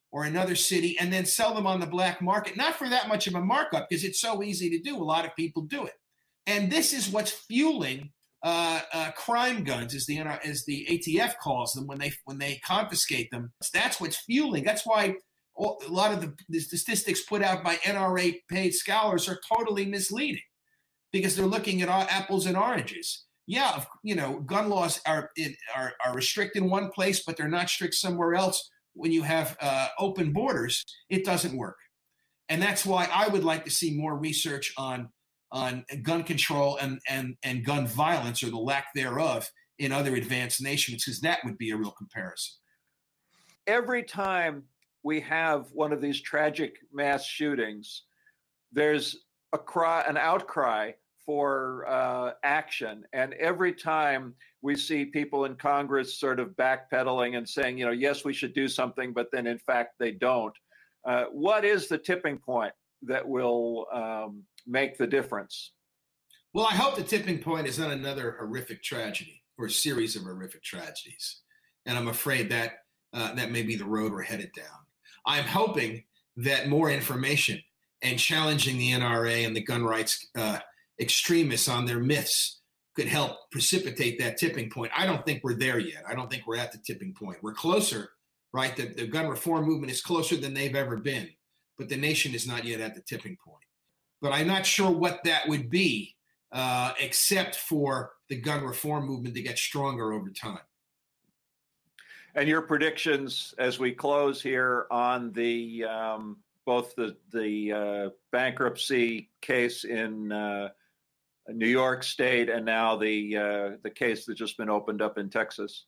or another city and then sell them on the black market, not for that much of a markup because it's so easy to do. A lot of people do it. And this is what's fueling uh, uh, crime guns, as the as the A T F calls them, when they when they confiscate them. That's what's fueling. That's why all, a lot of the, the statistics put out by N R A paid scholars are totally misleading because they're looking at apples and oranges. Yeah, you know, gun laws are are are restrict in one place, but they're not strict somewhere else. When you have uh, open borders, it doesn't work, and that's why I would like to see more research on on gun control and and and gun violence, or the lack thereof, in other advanced nations, because that would be a real comparison. Every time we have one of these tragic mass shootings, there's a cry, an outcry for uh, action. And every time we see people in Congress sort of backpedaling and saying, you know, yes, we should do something, but then in fact they don't. Uh, what is the tipping point that will um, make the difference? Well, I hope the tipping point is not another horrific tragedy or a series of horrific tragedies. And I'm afraid that uh, that may be the road we're headed down. I'm hoping that more information and challenging the N R A and the gun rights uh, extremists on their myths could help precipitate that tipping point. I don't think we're there yet. I don't think we're at the tipping point. We're closer, right? The, the gun reform movement is closer than they've ever been, but the nation is not yet at the tipping point. But I'm not sure what that would be, uh, except for the gun reform movement to get stronger over time. And your predictions as we close here on the um, both the the uh, bankruptcy case in uh, New York State and now the uh, the case that's just been opened up in Texas?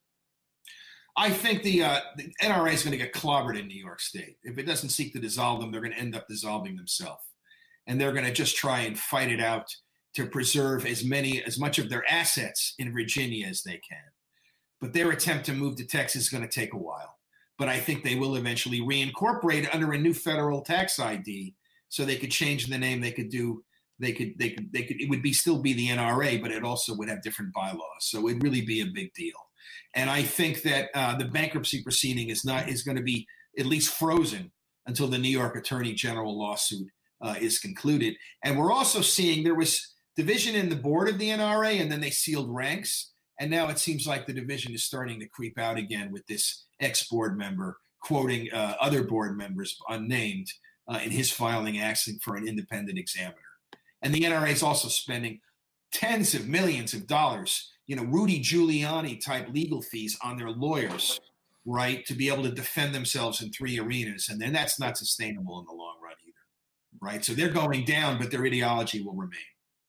I think the, uh, the N R A is going to get clobbered in New York State. If it doesn't seek to dissolve them, they're going to end up dissolving themselves. And they're going to just try and fight it out to preserve as many, as much of their assets in Virginia as they can. But their attempt to move to Texas is going to take a while. But I think they will eventually reincorporate it under a new federal tax I D, so they could change the name. They could do, they could, they could, they could, it would be still be the N R A, but it also would have different bylaws. So it'd really be a big deal. And I think that uh, the bankruptcy proceeding is not, is going to be at least frozen until the New York Attorney General lawsuit uh, is concluded. And we're also seeing there was division in the board of the N R A, and then they sealed ranks. And now it seems like the division is starting to creep out again with this ex-board member quoting uh, other board members, unnamed, uh, in his filing asking for an independent examiner. And the N R A is also spending tens of millions of dollars, you know, Rudy Giuliani type legal fees on their lawyers, right, to be able to defend themselves in three arenas. And then that's not sustainable in the long run either, right? So they're going down, but their ideology will remain.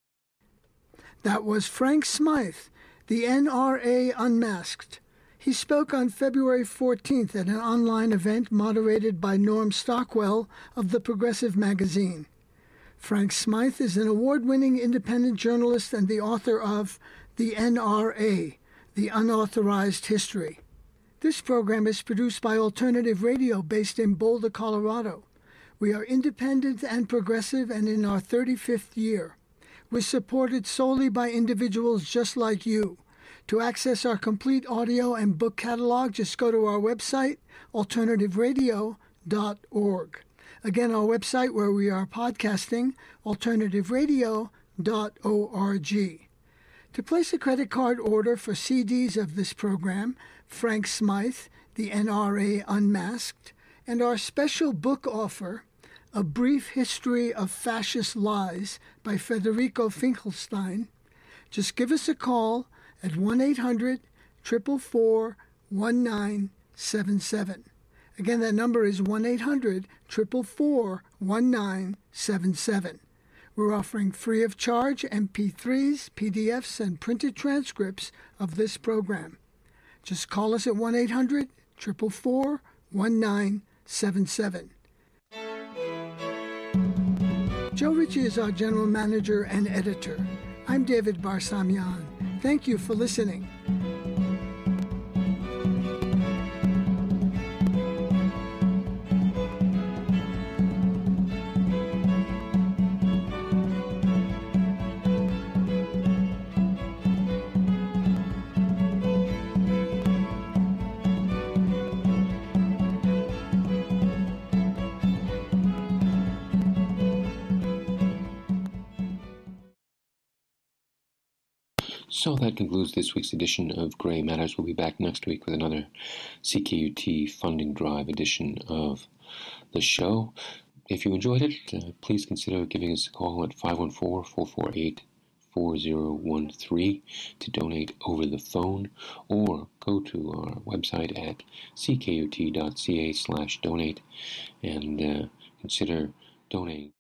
That was Frank Smythe, the N R A Unmasked. He spoke on February fourteenth at an online event moderated by Norm Stockwell of The Progressive Magazine. Frank Smythe is an award-winning independent journalist and the author of The N R A, The Unauthorized History. This program is produced by Alternative Radio based in Boulder, Colorado. We are independent and progressive and in our thirty-fifth year. We're supported solely by individuals just like you. To access our complete audio and book catalog, just go to our website, alternative radio dot org. Again, our website where we are podcasting, alternative radio dot org. To place a credit card order for C Ds of this program, Frank Smythe, the N R A Unmasked, and our special book offer, A Brief History of Fascist Lies by Federico Finkelstein, just give us a call at one eight hundred, four four four, one nine seven seven. Again, that number is one eight hundred, four four four, one nine seven seven. We're offering free of charge M P threes, P D Fs, and printed transcripts of this program. Just call us at one eight hundred, four four four, one nine seven seven. Joe Ritchie is our general manager and editor. I'm David Barsamian. Thank you for listening. So that concludes this week's edition of Gray Matters. We'll be back next week with another C K U T Funding Drive edition of the show. If you enjoyed it, uh, please consider giving us a call at five one four, four four eight, four zero one three to donate over the phone, or go to our website at c k u t dot c a slash donate and uh, consider donating.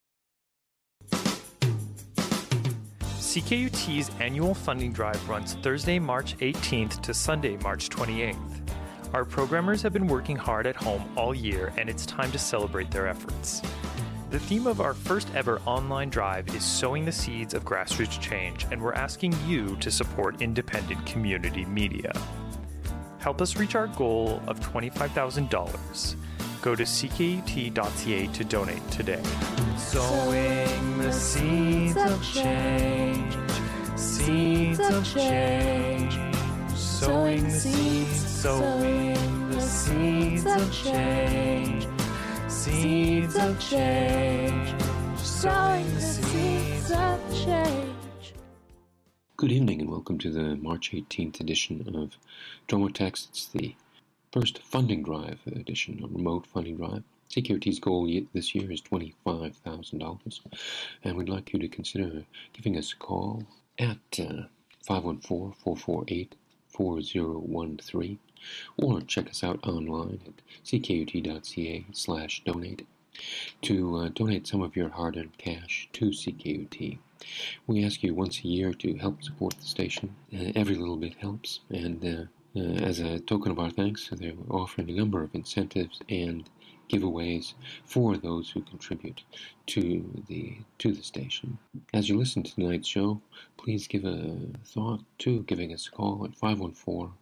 C K U T's annual funding drive runs Thursday, March eighteenth to Sunday, March twenty-eighth. Our programmers have been working hard at home all year, and it's time to celebrate their efforts. The theme of our first ever online drive is sowing the seeds of grassroots change, and we're asking you to support independent community media. Help us reach our goal of twenty-five thousand dollars. Go to c k u t dot c a to donate today. Sowing the seeds of change, seeds of change. Sowing the seeds, sowing the seeds of change, seeds of change. Sowing the seeds of change. Good evening and welcome to the March eighteenth edition of Dromotext. It's the first funding drive edition, a remote funding drive. C K U T's goal this year is twenty-five thousand dollars, and we'd like you to consider giving us a call at uh, five one four, four four eight, four zero one three, or check us out online at c k u t dot c a slash donate to uh, donate some of your hard-earned cash to C K U T. We ask you once a year to help support the station. Uh, every little bit helps, and uh, Uh, as a token of our thanks, they're offering a number of incentives and giveaways for those who contribute to the to the station. As you listen to tonight's show, please give a thought to giving us a call at five one four,